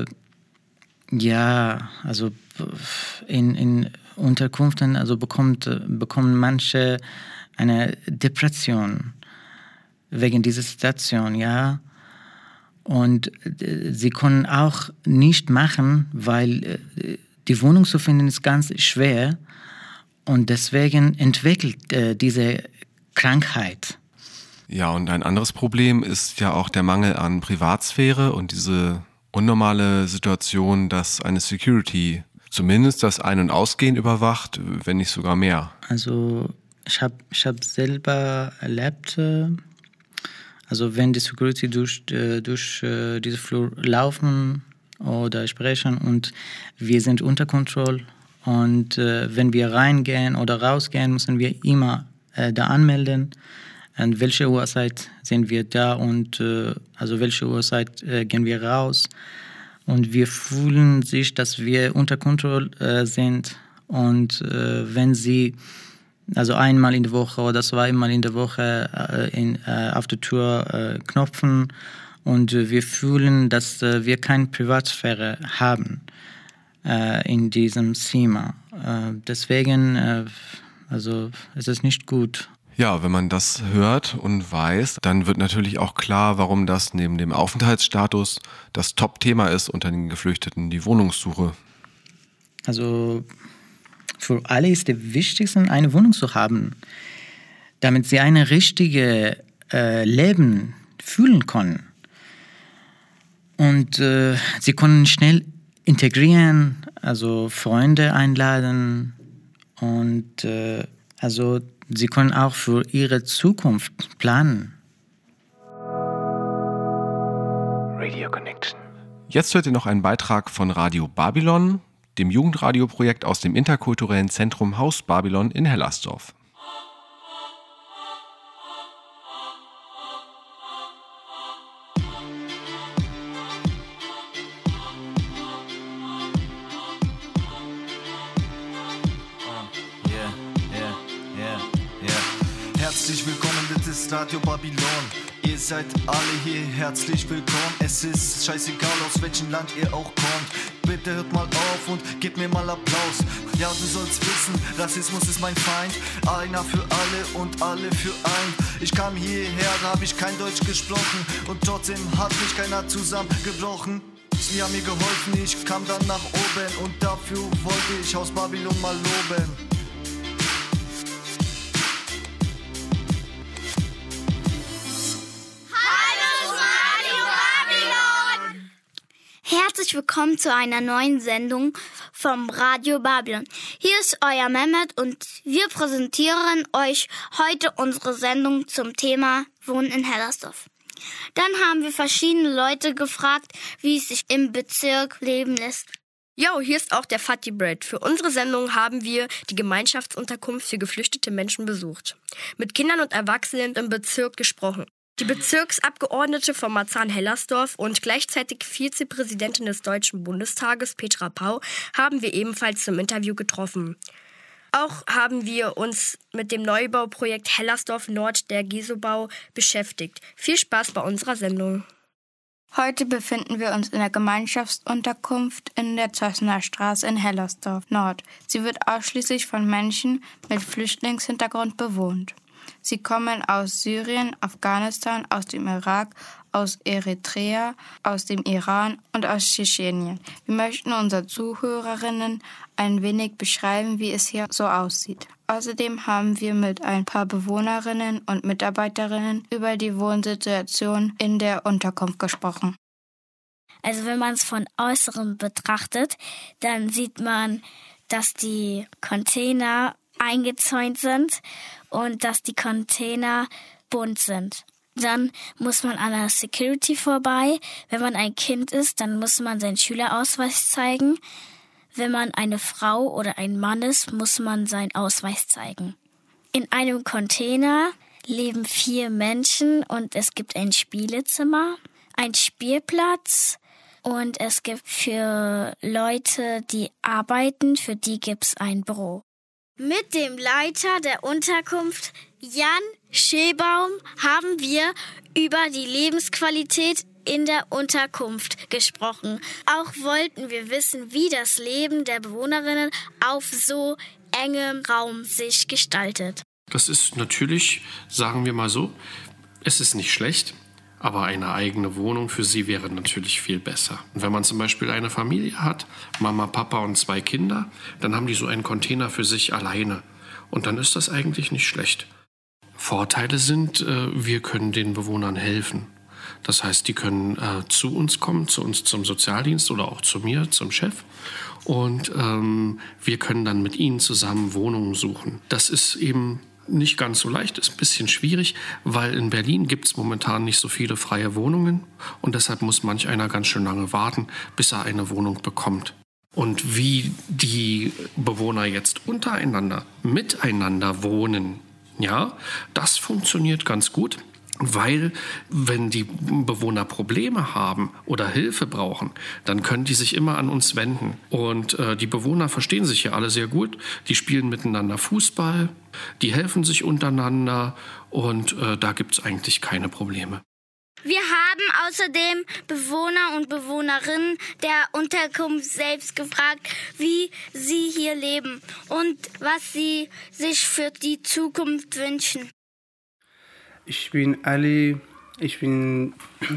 ja, also in Unterkünften also bekommen manche eine Depression wegen dieser Situation, ja. Und sie können auch nicht machen, weil die Wohnung zu finden ist ganz schwer und deswegen entwickelt diese Krankheit. Ja, und ein anderes Problem ist ja auch der Mangel an Privatsphäre und diese unnormale Situation, dass eine Security zumindest das Ein- und Ausgehen überwacht, wenn nicht sogar mehr. Also ich hab selber erlebt, also wenn die Security durch diese Flur laufen oder sprechen und wir sind unter Kontrolle und wenn wir reingehen oder rausgehen, müssen wir immer da anmelden, an welche Uhrzeit sind wir da und also welche Uhrzeit gehen wir raus und wir fühlen sich, dass wir unter Kontrolle sind und wenn sie also einmal in der Woche oder zweimal in der Woche auf der Tür klopfen und wir fühlen, dass wir keine Privatsphäre haben in diesem Zimmer. Deswegen, also es ist nicht gut. Ja, wenn man das hört und weiß, dann wird natürlich auch klar, warum das neben dem Aufenthaltsstatus das Top-Thema ist unter den Geflüchteten, die Wohnungssuche. Also für alle ist es wichtig, eine Wohnung zu haben, damit sie ein richtiges Leben fühlen können. Und sie können schnell integrieren, also Freunde einladen und also sie können auch für ihre Zukunft planen. Radio Connection. Jetzt hört ihr noch einen Beitrag von Radio Babylon. dem Jugendradioprojekt aus dem interkulturellen Zentrum Haus Babylon in Hellersdorf. Herzlich willkommen, das ist Radio Babylon. Ihr seid alle hier herzlich willkommen. Es ist scheißegal, aus welchem Land ihr auch kommt. Bitte hört mal auf und gebt mir mal Applaus. Ja, du sollst wissen, Rassismus ist mein Feind. Einer für alle und alle für ein. Ich kam hierher, da hab ich kein Deutsch gesprochen. Und trotzdem hat mich keiner zusammengebrochen. Sie haben mir geholfen, ich kam dann nach oben. Und dafür wollte ich Haus Babylon mal loben. Herzlich willkommen zu einer neuen Sendung vom Radio Babylon. Hier ist euer Mehmet und wir präsentieren euch heute unsere Sendung zum Thema Wohnen in Hellersdorf. Dann haben wir verschiedene Leute gefragt, wie es sich im Bezirk leben lässt. Jo, hier ist auch der Fatty Bread. Für unsere Sendung haben wir die Gemeinschaftsunterkunft für geflüchtete Menschen besucht. Mit Kindern und Erwachsenen im Bezirk gesprochen. Die Bezirksabgeordnete von Marzahn-Hellersdorf und gleichzeitig Vizepräsidentin des Deutschen Bundestages, Petra Pau, haben wir ebenfalls zum Interview getroffen. Auch haben wir uns mit dem Neubauprojekt Hellersdorf Nord der Gesobau beschäftigt. Viel Spaß bei unserer Sendung. Heute befinden wir uns in der Gemeinschaftsunterkunft in der Zössner Straße in Hellersdorf Nord. Sie wird ausschließlich von Menschen mit Flüchtlingshintergrund bewohnt. Sie kommen aus Syrien, Afghanistan, aus dem Irak, aus Eritrea, aus dem Iran und aus Tschetschenien. Wir möchten unseren Zuhörerinnen ein wenig beschreiben, wie es hier so aussieht. Außerdem haben wir mit ein paar Bewohnerinnen und Mitarbeiterinnen über die Wohnsituation in der Unterkunft gesprochen. Also wenn man es von Äußerem betrachtet, dann sieht man, dass die Container eingezäunt sind und dass die Container bunt sind. Dann muss man an der Security vorbei. Wenn man ein Kind ist, dann muss man seinen Schülerausweis zeigen. Wenn man eine Frau oder ein Mann ist, muss man seinen Ausweis zeigen. In einem Container leben 4 Menschen und es gibt ein Spielezimmer, ein Spielplatz und es gibt für Leute, die arbeiten, für die gibt es ein Büro. Mit dem Leiter der Unterkunft, Jan Schäbaum, haben wir über die Lebensqualität in der Unterkunft gesprochen. Auch wollten wir wissen, wie das Leben der Bewohnerinnen auf so engem Raum sich gestaltet. Das ist natürlich, sagen wir mal so, es ist nicht schlecht, aber eine eigene Wohnung für sie wäre natürlich viel besser. Und wenn man zum Beispiel eine Familie hat, Mama, Papa und 2 Kinder, dann haben die so einen Container für sich alleine. Und dann ist das eigentlich nicht schlecht. Vorteile sind, wir können den Bewohnern helfen. Das heißt, die können zu uns kommen, zu uns zum Sozialdienst oder auch zu mir, zum Chef. Und wir können dann mit ihnen zusammen Wohnungen suchen. Das ist eben nicht ganz so leicht, ist ein bisschen schwierig, weil in Berlin gibt es momentan nicht so viele freie Wohnungen und deshalb muss manch einer ganz schön lange warten, bis er eine Wohnung bekommt. Und wie die Bewohner jetzt untereinander, miteinander wohnen, ja, das funktioniert ganz gut. Weil, wenn die Bewohner Probleme haben oder Hilfe brauchen, dann können die sich immer an uns wenden. Und die Bewohner verstehen sich hier alle sehr gut. Die spielen miteinander Fußball, die helfen sich untereinander und da gibt es eigentlich keine Probleme. Wir haben außerdem Bewohner und Bewohnerinnen der Unterkunft selbst gefragt, wie sie hier leben und was sie sich für die Zukunft wünschen. Ich bin Ali, ich bin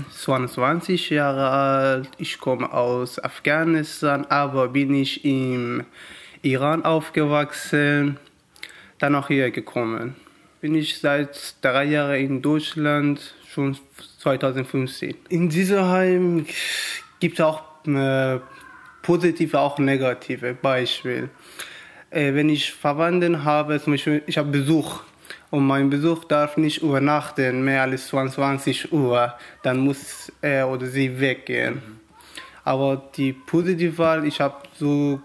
22 Jahre alt, ich komme aus Afghanistan, aber bin ich im Iran aufgewachsen, dann auch hier gekommen. Bin ich seit 3 Jahren in Deutschland, schon 2015. In diesem Heim gibt es auch positive, auch negative Beispiele. Wenn ich Verwandte habe, zum Beispiel, ich habe Besuch. Und mein Besuch darf nicht übernachten, mehr als 22 Uhr. Dann muss er oder sie weggehen. Aber die positive Wahl, ich habe so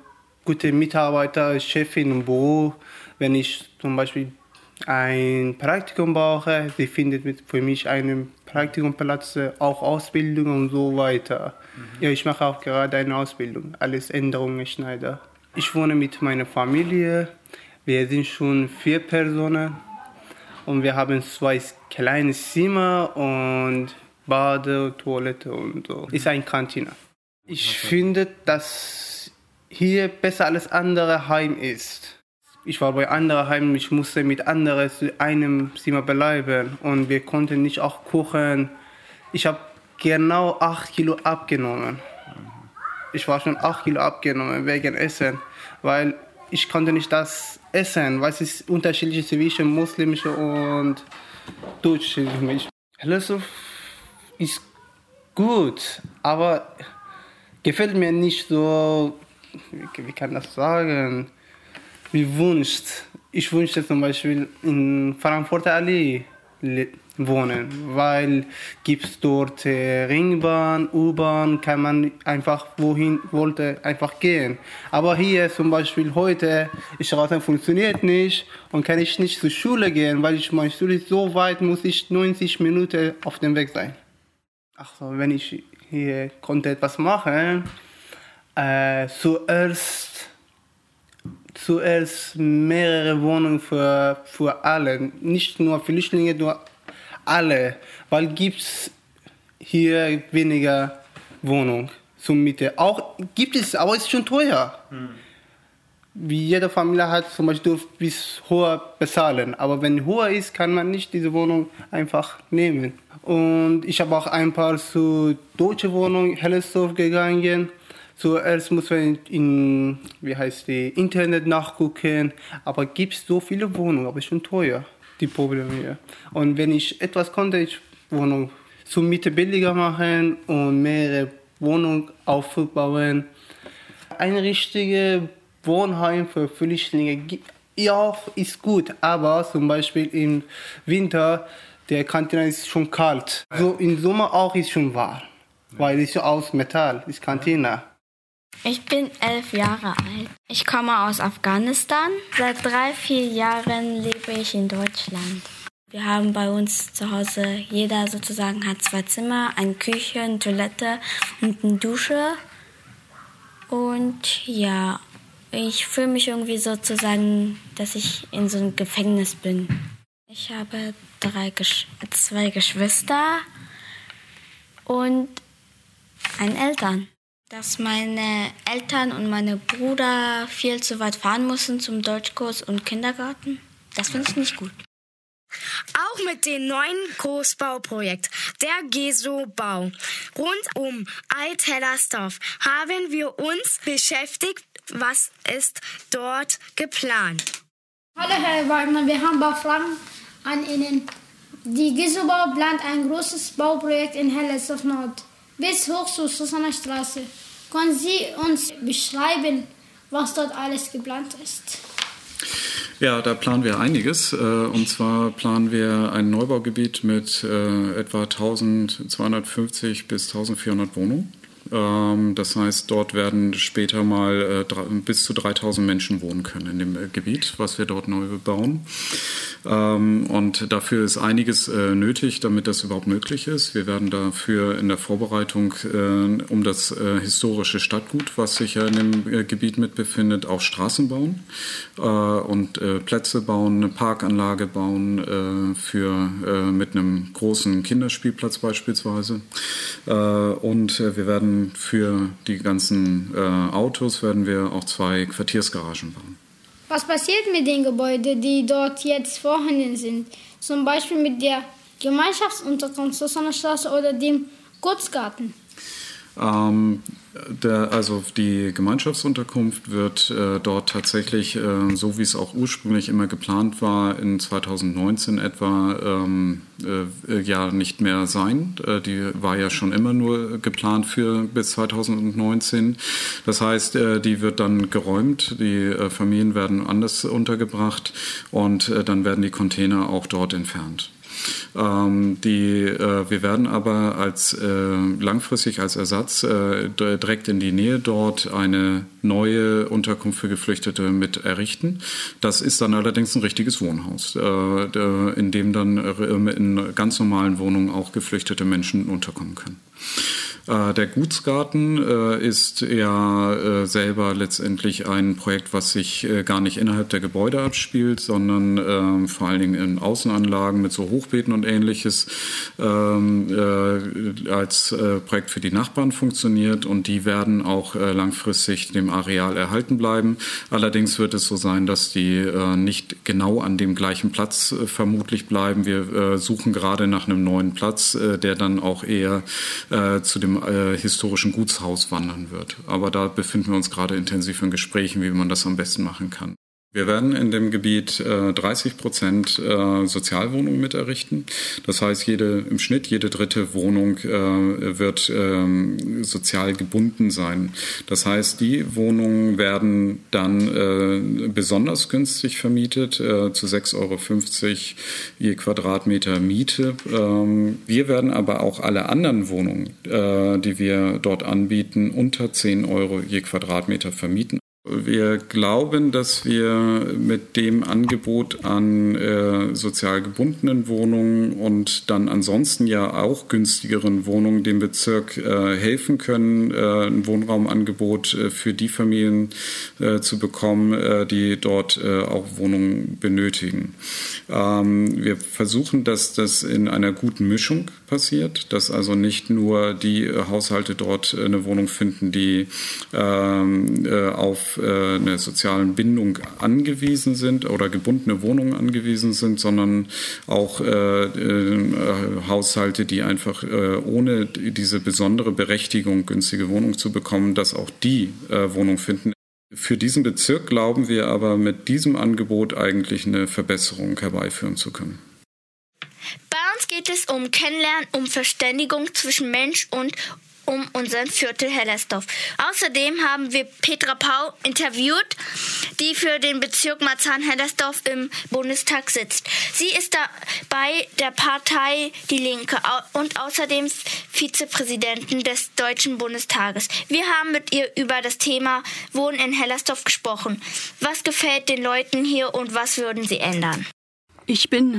gute Mitarbeiter, Chefin im Büro. Wenn ich zum Beispiel ein Praktikum brauche, sie findet für mich einen Praktikumplatz, auch Ausbildung und so weiter. Ja, ich mache auch gerade eine Ausbildung, alles Änderungen Schneider. Ich wohne mit meiner Familie, wir sind schon 4 Personen und wir haben 2 kleine Zimmer und Bade, Toilette und so. Ist eine Kantine. Ich finde, dass hier besser als andere Heim ist. Ich war bei anderen Heimen, ich musste mit anderen zu einem Zimmer bleiben und wir konnten nicht auch kochen. Ich habe genau 8 Kilo abgenommen. Ich war schon 8 Kilo abgenommen wegen Essen, weil ich konnte nicht das essen, weil es ist unterschiedlich zwischen muslimische und deutsche Milch. Hellersdorf ist gut, aber gefällt mir nicht so, wie kann das sagen, wie wünscht. Ich wünschte zum Beispiel in Frankfurter Allee wohnen, weil gibt es dort Ringbahn, U-Bahn, kann man einfach wohin wollte einfach gehen. Aber hier zum Beispiel heute, Straße funktioniert nicht und kann ich nicht zur Schule gehen, weil meine Schule ist so weit, muss ich 90 Minuten auf dem Weg sein. Also wenn ich hier konnte etwas machen, zuerst mehrere Wohnungen für alle, nicht nur Flüchtlinge, nur alle, weil gibt's hier weniger Wohnungen zur Miete. Auch gibt es, aber es ist schon teuer. Wie jede Familie hat zum Beispiel bis höher bezahlen, aber wenn höher ist, kann man nicht diese Wohnung einfach nehmen. Und ich habe auch ein paar zu deutsche Wohnungen Hellersdorf gegangen. Zuerst muss man Internet nachgucken, aber gibt es so viele Wohnungen, aber schon teuer, die Probleme hier. Und wenn ich etwas konnte, ich Wohnung zur Miete billiger machen und mehrere Wohnungen aufbauen. Ein richtiges Wohnheim für Flüchtlinge ja, ist gut, aber zum Beispiel im Winter, der Kantine ist schon kalt. So im Sommer auch ist schon warm, weil es ist aus Metall, ist Kantine. Ich bin 11 Jahre alt. Ich komme aus Afghanistan. Seit 3-4 Jahren lebe ich in Deutschland. Wir haben bei uns zu Hause, jeder sozusagen hat 2 Zimmer, eine Küche, eine Toilette und eine Dusche. Und ja, ich fühle mich irgendwie sozusagen, dass ich in so einem Gefängnis bin. Ich habe 2 Geschwister und einen Eltern. Dass meine Eltern und meine Brüder viel zu weit fahren mussten zum Deutschkurs und Kindergarten. Das finde ich nicht gut. Auch mit dem neuen Großbauprojekt, der GESO-Bau, rund um Alt-Hellersdorf haben wir uns beschäftigt. Was ist dort geplant? Hallo Herr Wagner, wir haben ein paar Fragen an Ihnen. Die GESO-Bau plant ein großes Bauprojekt in Hellersdorf Nord bis hoch zur Susanner Straße. Können Sie uns beschreiben, was dort alles geplant ist? Ja, da planen wir einiges. Und zwar planen wir ein Neubaugebiet mit etwa 1250 bis 1400 Wohnungen. Das heißt, dort werden später mal bis zu 3000 Menschen wohnen können in dem Gebiet, was wir dort neu bebauen. Und dafür ist einiges nötig, damit das überhaupt möglich ist. Wir werden dafür in der Vorbereitung um das historische Stadtgut, was sich ja in dem Gebiet mit befindet, auch Straßen bauen und Plätze bauen, eine Parkanlage bauen mit einem großen Kinderspielplatz beispielsweise. Und wir werden für die ganzen Autos werden wir auch 2 Quartiersgaragen bauen. Was passiert mit den Gebäuden, die dort jetzt vorhanden sind? Zum Beispiel mit der Gemeinschaftsunterkunft Susanner Straße oder dem Kurzgarten? Also die Gemeinschaftsunterkunft wird dort tatsächlich, so wie es auch ursprünglich immer geplant war, in 2019 etwa ja nicht mehr sein. Die war ja schon immer nur geplant für bis 2019. Das heißt, die wird dann geräumt, die Familien werden anders untergebracht und dann werden die Container auch dort entfernt. Wir werden aber langfristig als Ersatz direkt in die Nähe dort eine neue Unterkunft für Geflüchtete mit errichten. Das ist dann allerdings ein richtiges Wohnhaus, in dem dann in ganz normalen Wohnungen auch geflüchtete Menschen unterkommen können. Der Gutsgarten ist ja selber letztendlich ein Projekt, was sich gar nicht innerhalb der Gebäude abspielt, sondern vor allen Dingen in Außenanlagen mit so Hochbeeten und Ähnliches als Projekt für die Nachbarn funktioniert, und die werden auch langfristig dem Areal erhalten bleiben. Allerdings wird es so sein, dass die nicht genau an dem gleichen Platz vermutlich bleiben. Wir suchen gerade nach einem neuen Platz, der dann auch eher zu dem historischen Gutshaus wandern wird. Aber da befinden wir uns gerade intensiv in Gesprächen, wie man das am besten machen kann. Wir werden in dem Gebiet 30% Sozialwohnungen mit errichten. Das heißt, im Schnitt jede dritte Wohnung wird sozial gebunden sein. Das heißt, die Wohnungen werden dann besonders günstig vermietet, zu 6,50 € je Quadratmeter Miete. Wir werden aber auch alle anderen Wohnungen, die wir dort anbieten, unter 10 € je Quadratmeter vermieten. Wir glauben, dass wir mit dem Angebot an sozial gebundenen Wohnungen und dann ansonsten ja auch günstigeren Wohnungen dem Bezirk helfen können, ein Wohnraumangebot für die Familien zu bekommen, die dort auch Wohnungen benötigen. Wir versuchen, dass das in einer guten Mischung passiert, dass also nicht nur die Haushalte dort eine Wohnung finden, die auf eine sozialen Bindung angewiesen sind oder gebundene Wohnungen angewiesen sind, sondern auch Haushalte, die einfach ohne diese besondere Berechtigung, günstige Wohnungen zu bekommen, dass auch die Wohnung finden. Für diesen Bezirk glauben wir aber, mit diesem Angebot eigentlich eine Verbesserung herbeiführen zu können. Bei uns geht es um Kennenlernen, um Verständigung zwischen Mensch und um unseren Viertel Hellersdorf. Außerdem haben wir Petra Pau interviewt, die für den Bezirk Marzahn-Hellersdorf im Bundestag sitzt. Sie ist bei der Partei Die Linke und außerdem Vizepräsidentin des Deutschen Bundestages. Wir haben mit ihr über das Thema Wohnen in Hellersdorf gesprochen. Was gefällt den Leuten hier und was würden sie ändern? Ich bin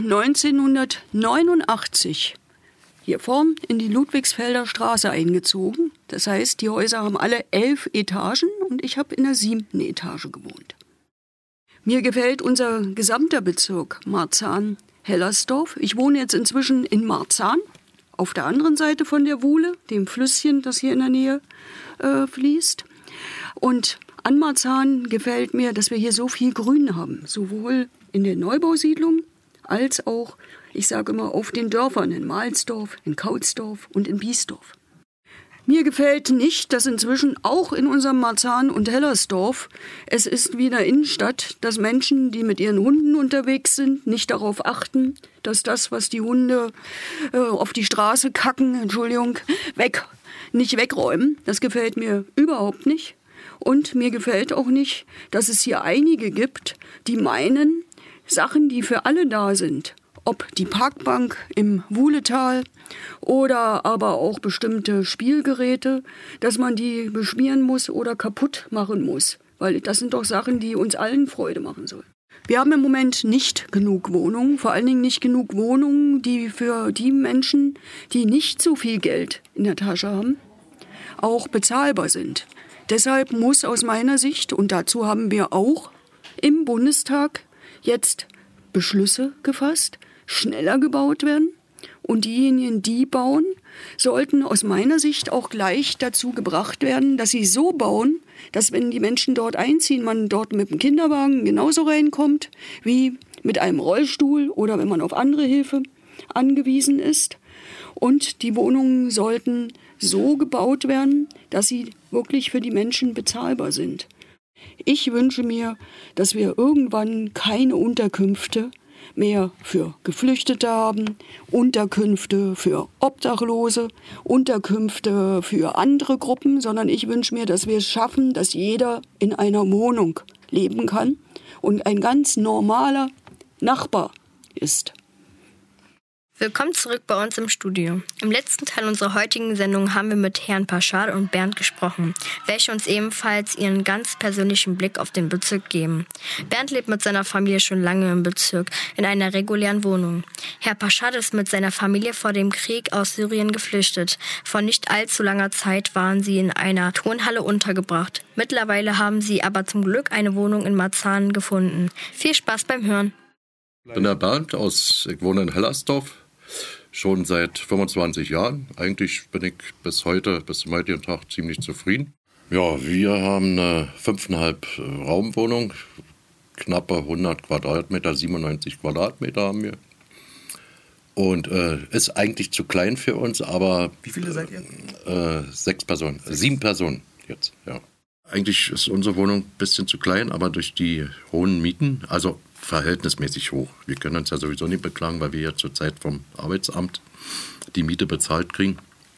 1989 hier vorn in die Ludwigsfelder Straße eingezogen. Das heißt, die Häuser haben alle 11 Etagen und ich habe in der 7. Etage gewohnt. Mir gefällt unser gesamter Bezirk Marzahn-Hellersdorf. Ich wohne jetzt inzwischen in Marzahn, auf der anderen Seite von der Wuhle, dem Flüsschen, das hier in der Nähe fließt. Und an Marzahn gefällt mir, dass wir hier so viel Grün haben, sowohl in der Neubausiedlung als auch, ich sage immer, auf den Dörfern in Mahlsdorf, in Kautsdorf und in Biesdorf. Mir gefällt nicht, dass inzwischen auch in unserem Marzahn und Hellersdorf es ist wie in der Innenstadt, dass Menschen, die mit ihren Hunden unterwegs sind, nicht darauf achten, dass das, was die Hunde auf die Straße kacken, nicht wegräumen. Das gefällt mir überhaupt nicht. Und mir gefällt auch nicht, dass es hier einige gibt, die meinen, Sachen, die für alle da sind, ob die Parkbank im Wuhletal oder aber auch bestimmte Spielgeräte, dass man die beschmieren muss oder kaputt machen muss. Weil das sind doch Sachen, die uns allen Freude machen sollen. Wir haben im Moment nicht genug Wohnungen, vor allen Dingen nicht genug Wohnungen, die für die Menschen, die nicht so viel Geld in der Tasche haben, auch bezahlbar sind. Deshalb muss aus meiner Sicht, und dazu haben wir auch im Bundestag jetzt Beschlüsse gefasst, schneller gebaut werden. Und diejenigen, die bauen, sollten aus meiner Sicht auch gleich dazu gebracht werden, dass sie so bauen, dass wenn die Menschen dort einziehen, man dort mit dem Kinderwagen genauso reinkommt wie mit einem Rollstuhl oder wenn man auf andere Hilfe angewiesen ist. Und die Wohnungen sollten so gebaut werden, dass sie wirklich für die Menschen bezahlbar sind. Ich wünsche mir, dass wir irgendwann keine Unterkünfte mehr für Geflüchtete haben, Unterkünfte für Obdachlose, Unterkünfte für andere Gruppen, sondern ich wünsche mir, dass wir es schaffen, dass jeder in einer Wohnung leben kann und ein ganz normaler Nachbar ist. Willkommen zurück bei uns im Studio. Im letzten Teil unserer heutigen Sendung haben wir mit Herrn Paschal und Bernd gesprochen, welche uns ebenfalls ihren ganz persönlichen Blick auf den Bezirk geben. Bernd lebt mit seiner Familie schon lange im Bezirk, in einer regulären Wohnung. Herr Paschal ist mit seiner Familie vor dem Krieg aus Syrien geflüchtet. Vor nicht allzu langer Zeit waren sie in einer Turnhalle untergebracht. Mittlerweile haben sie aber zum Glück eine Wohnung in Marzahn gefunden. Viel Spaß beim Hören. Ich bin der Bernd, ich wohne in Hellersdorf. Schon seit 25 Jahren. Eigentlich bin ich bis zum heutigen Tag ziemlich zufrieden. Ja, wir haben eine 5,5 Raumwohnung, knappe 100 Quadratmeter, 97 Quadratmeter haben wir. Und ist eigentlich zu klein für uns, aber... Wie viele seid ihr? 6 Personen, 7 Personen jetzt, ja. Eigentlich ist unsere Wohnung ein bisschen zu klein, aber durch die hohen Mieten, also verhältnismäßig hoch. Wir können uns ja sowieso nicht beklagen, weil wir ja zurzeit vom Arbeitsamt die Miete bezahlt kriegen.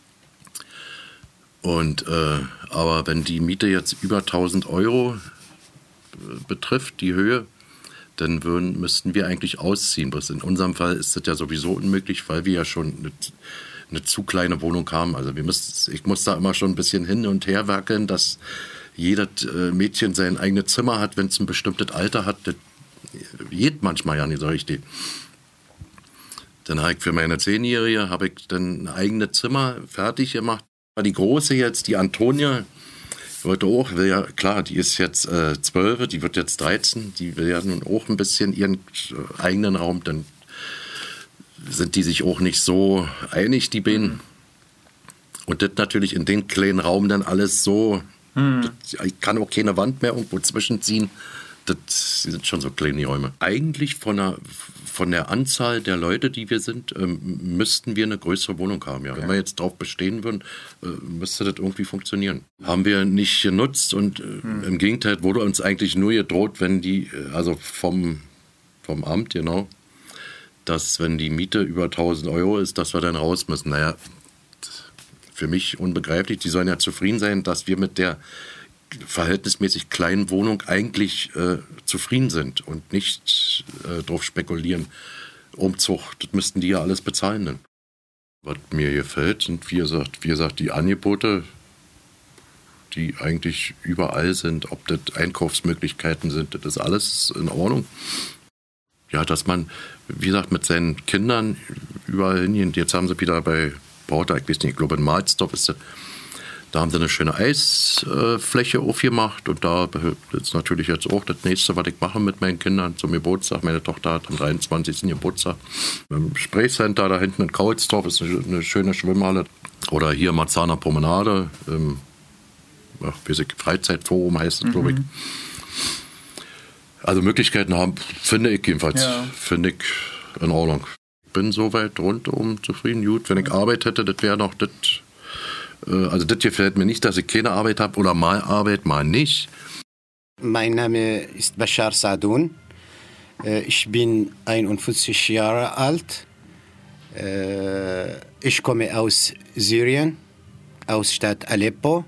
Und, aber wenn die Miete jetzt über 1.000 Euro betrifft, die Höhe, dann müssten wir eigentlich ausziehen. Bloß in unserem Fall ist das ja sowieso unmöglich, weil wir ja schon eine zu kleine Wohnung haben. Also ich muss da immer schon ein bisschen hin und her werkeln, dass jedes Mädchen sein eigenes Zimmer hat, wenn es ein bestimmtes Alter hat. Das geht manchmal ja nicht so richtig. Dann habe ich für meine 10-Jährige dann ein eigenes Zimmer fertig gemacht. Die Große jetzt, die Antonia, die ist jetzt 12, die wird jetzt 13, die will ja nun auch ein bisschen ihren eigenen Raum, dann sind die sich auch nicht so einig, die beiden. Und das natürlich in den kleinen Raum dann alles so, ich kann auch keine Wand mehr irgendwo zwischenziehen. Das sind schon so kleine Räume. Eigentlich von der Anzahl der Leute, die wir sind, müssten wir eine größere Wohnung haben. Ja. Okay. Wenn wir jetzt darauf bestehen würden, müsste das irgendwie funktionieren. Haben wir nicht genutzt und im Gegenteil wurde uns eigentlich nur gedroht, wenn also vom Amt, genau, dass wenn die Miete über 1.000 Euro ist, dass wir dann raus müssen. Naja, für mich unbegreiflich. Die sollen ja zufrieden sein, dass wir mit der verhältnismäßig kleinen Wohnung eigentlich zufrieden sind und nicht darauf spekulieren. Umzug, das müssten die ja alles bezahlen dann. Was mir gefällt, sind wie gesagt die Angebote, die eigentlich überall sind, ob das Einkaufsmöglichkeiten sind, das ist alles in Ordnung. Ja, dass man, wie gesagt, mit seinen Kindern überall hingeht. Jetzt haben sie wieder bei Porta, ich weiß nicht, ich glaube in Mahlsdorf ist das. Da haben sie eine schöne Eisfläche aufgemacht und da ist natürlich jetzt auch das nächste, was ich mache mit meinen Kindern zum Geburtstag. Meine Tochter hat am 23. Geburtstag. Im Spraycenter da hinten in Kaulsdorf ist eine schöne Schwimmhalle. Oder hier Marzahner Promenade, Freizeitforum heißt es, glaube ich. Also Möglichkeiten haben, finde ich jedenfalls, finde ich in Ordnung. Ich bin soweit rundum zufrieden. Gut, wenn ich Arbeit hätte, das wäre noch das. Also das gefällt mir nicht, dass ich keine Arbeit habe oder mal Arbeit, mal nicht. Mein Name ist Bashar Sadoun. Ich bin 51 Jahre alt. Ich komme aus Syrien, aus Stadt Aleppo.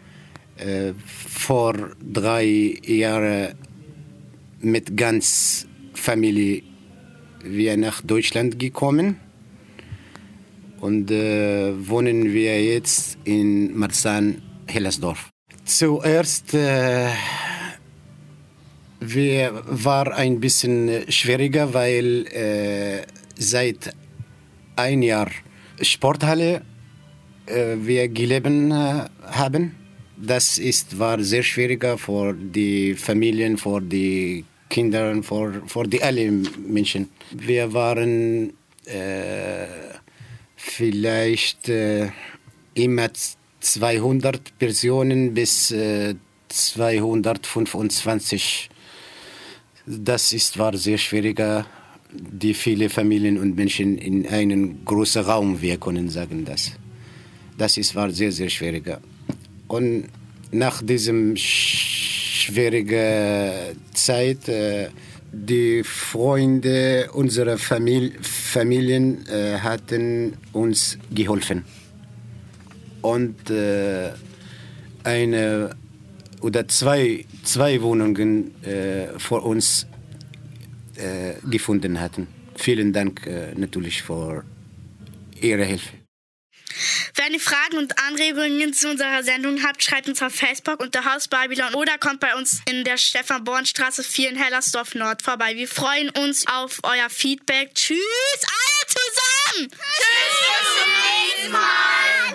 Vor 3 Jahren mit ganz Familie wir nach Deutschland gekommen. Und wohnen wir jetzt in Marzahn, Hellersdorf. Zuerst war ein bisschen schwieriger, weil seit 1 Jahr Sporthalle wir gelebt haben. Das war sehr schwieriger für die Familien, für die Kinder, für die alle Menschen. Wir waren vielleicht immer 200 Personen bis 225. Das war sehr schwieriger, die viele Familien und Menschen in einen großen Raum, wir können sagen das. Das war sehr, sehr schwieriger. Und nach diesem schwierigen Zeit, die Freunde unserer Familien hatten uns geholfen. Und eine oder zwei Wohnungen für uns gefunden hatten. Vielen Dank natürlich für ihre Hilfe. Wenn ihr Fragen und Anregungen zu unserer Sendung habt, schreibt uns auf Facebook unter Haus Babylon oder kommt bei uns in der Stefan-Born-Straße 4 in Hellersdorf Nord vorbei. Wir freuen uns auf euer Feedback. Tschüss, alle zusammen! Tschüss, bis zum nächsten Mal!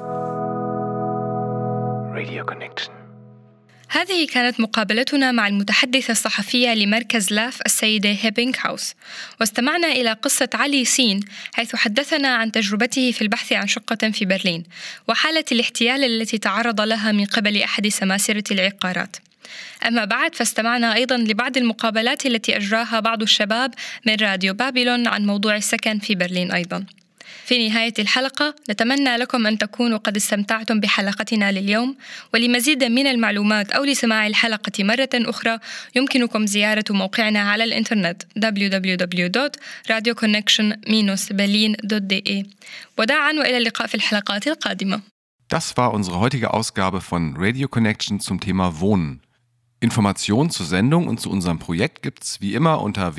Radio Connection. هذه كانت مقابلتنا مع المتحدثة الصحفية لمركز لاف السيدة هيبينغهاوس، واستمعنا إلى قصة علي سين حيث حدثنا عن تجربته في البحث عن شقة في برلين وحالة الاحتيال التي تعرض لها من قبل أحد سماسرة العقارات. أما بعد فاستمعنا أيضا لبعض المقابلات التي أجراها بعض الشباب من راديو بابلون عن موضوع السكن في برلين أيضا. في نهاية الحلقة نتمنى لكم أن تكونوا قد استمتعتم بحلقتنا لليوم، ولمزيد من المعلومات أو لسماع الحلقة مرة أخرى يمكنكم زيارة موقعنا على الإنترنت www.radioconnection-berlin.de. وداعاً وإلى اللقاء في الحلقات القادمة. Das war unsere heutige Ausgabe von Radio Connection zum Thema Wohnen. Informationen zur Sendung und zu unserem Projekt gibt's wie immer unter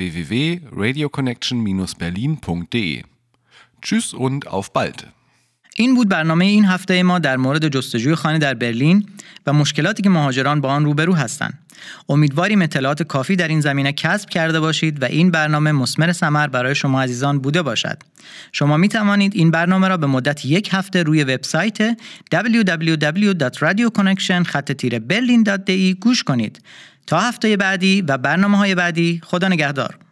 www.radioconnection-berlin.de. Tschüss und auf bald. این بود برنامه این هفته ما در مورد جستجوی خانه در برلین و مشکلاتی که مهاجران با آن روبرو هستند. امیدواریم اطلاعات کافی در این زمینه کسب کرده باشید و این برنامه مثمر ثمر برای شما عزیزان بوده باشد. شما می توانید این برنامه را به مدت 1 هفته روی وبسایت www.radioconnection-berlin.de گوش کنید. تا هفته بعدی و برنامه‌های بعدی، خدا نگهدار.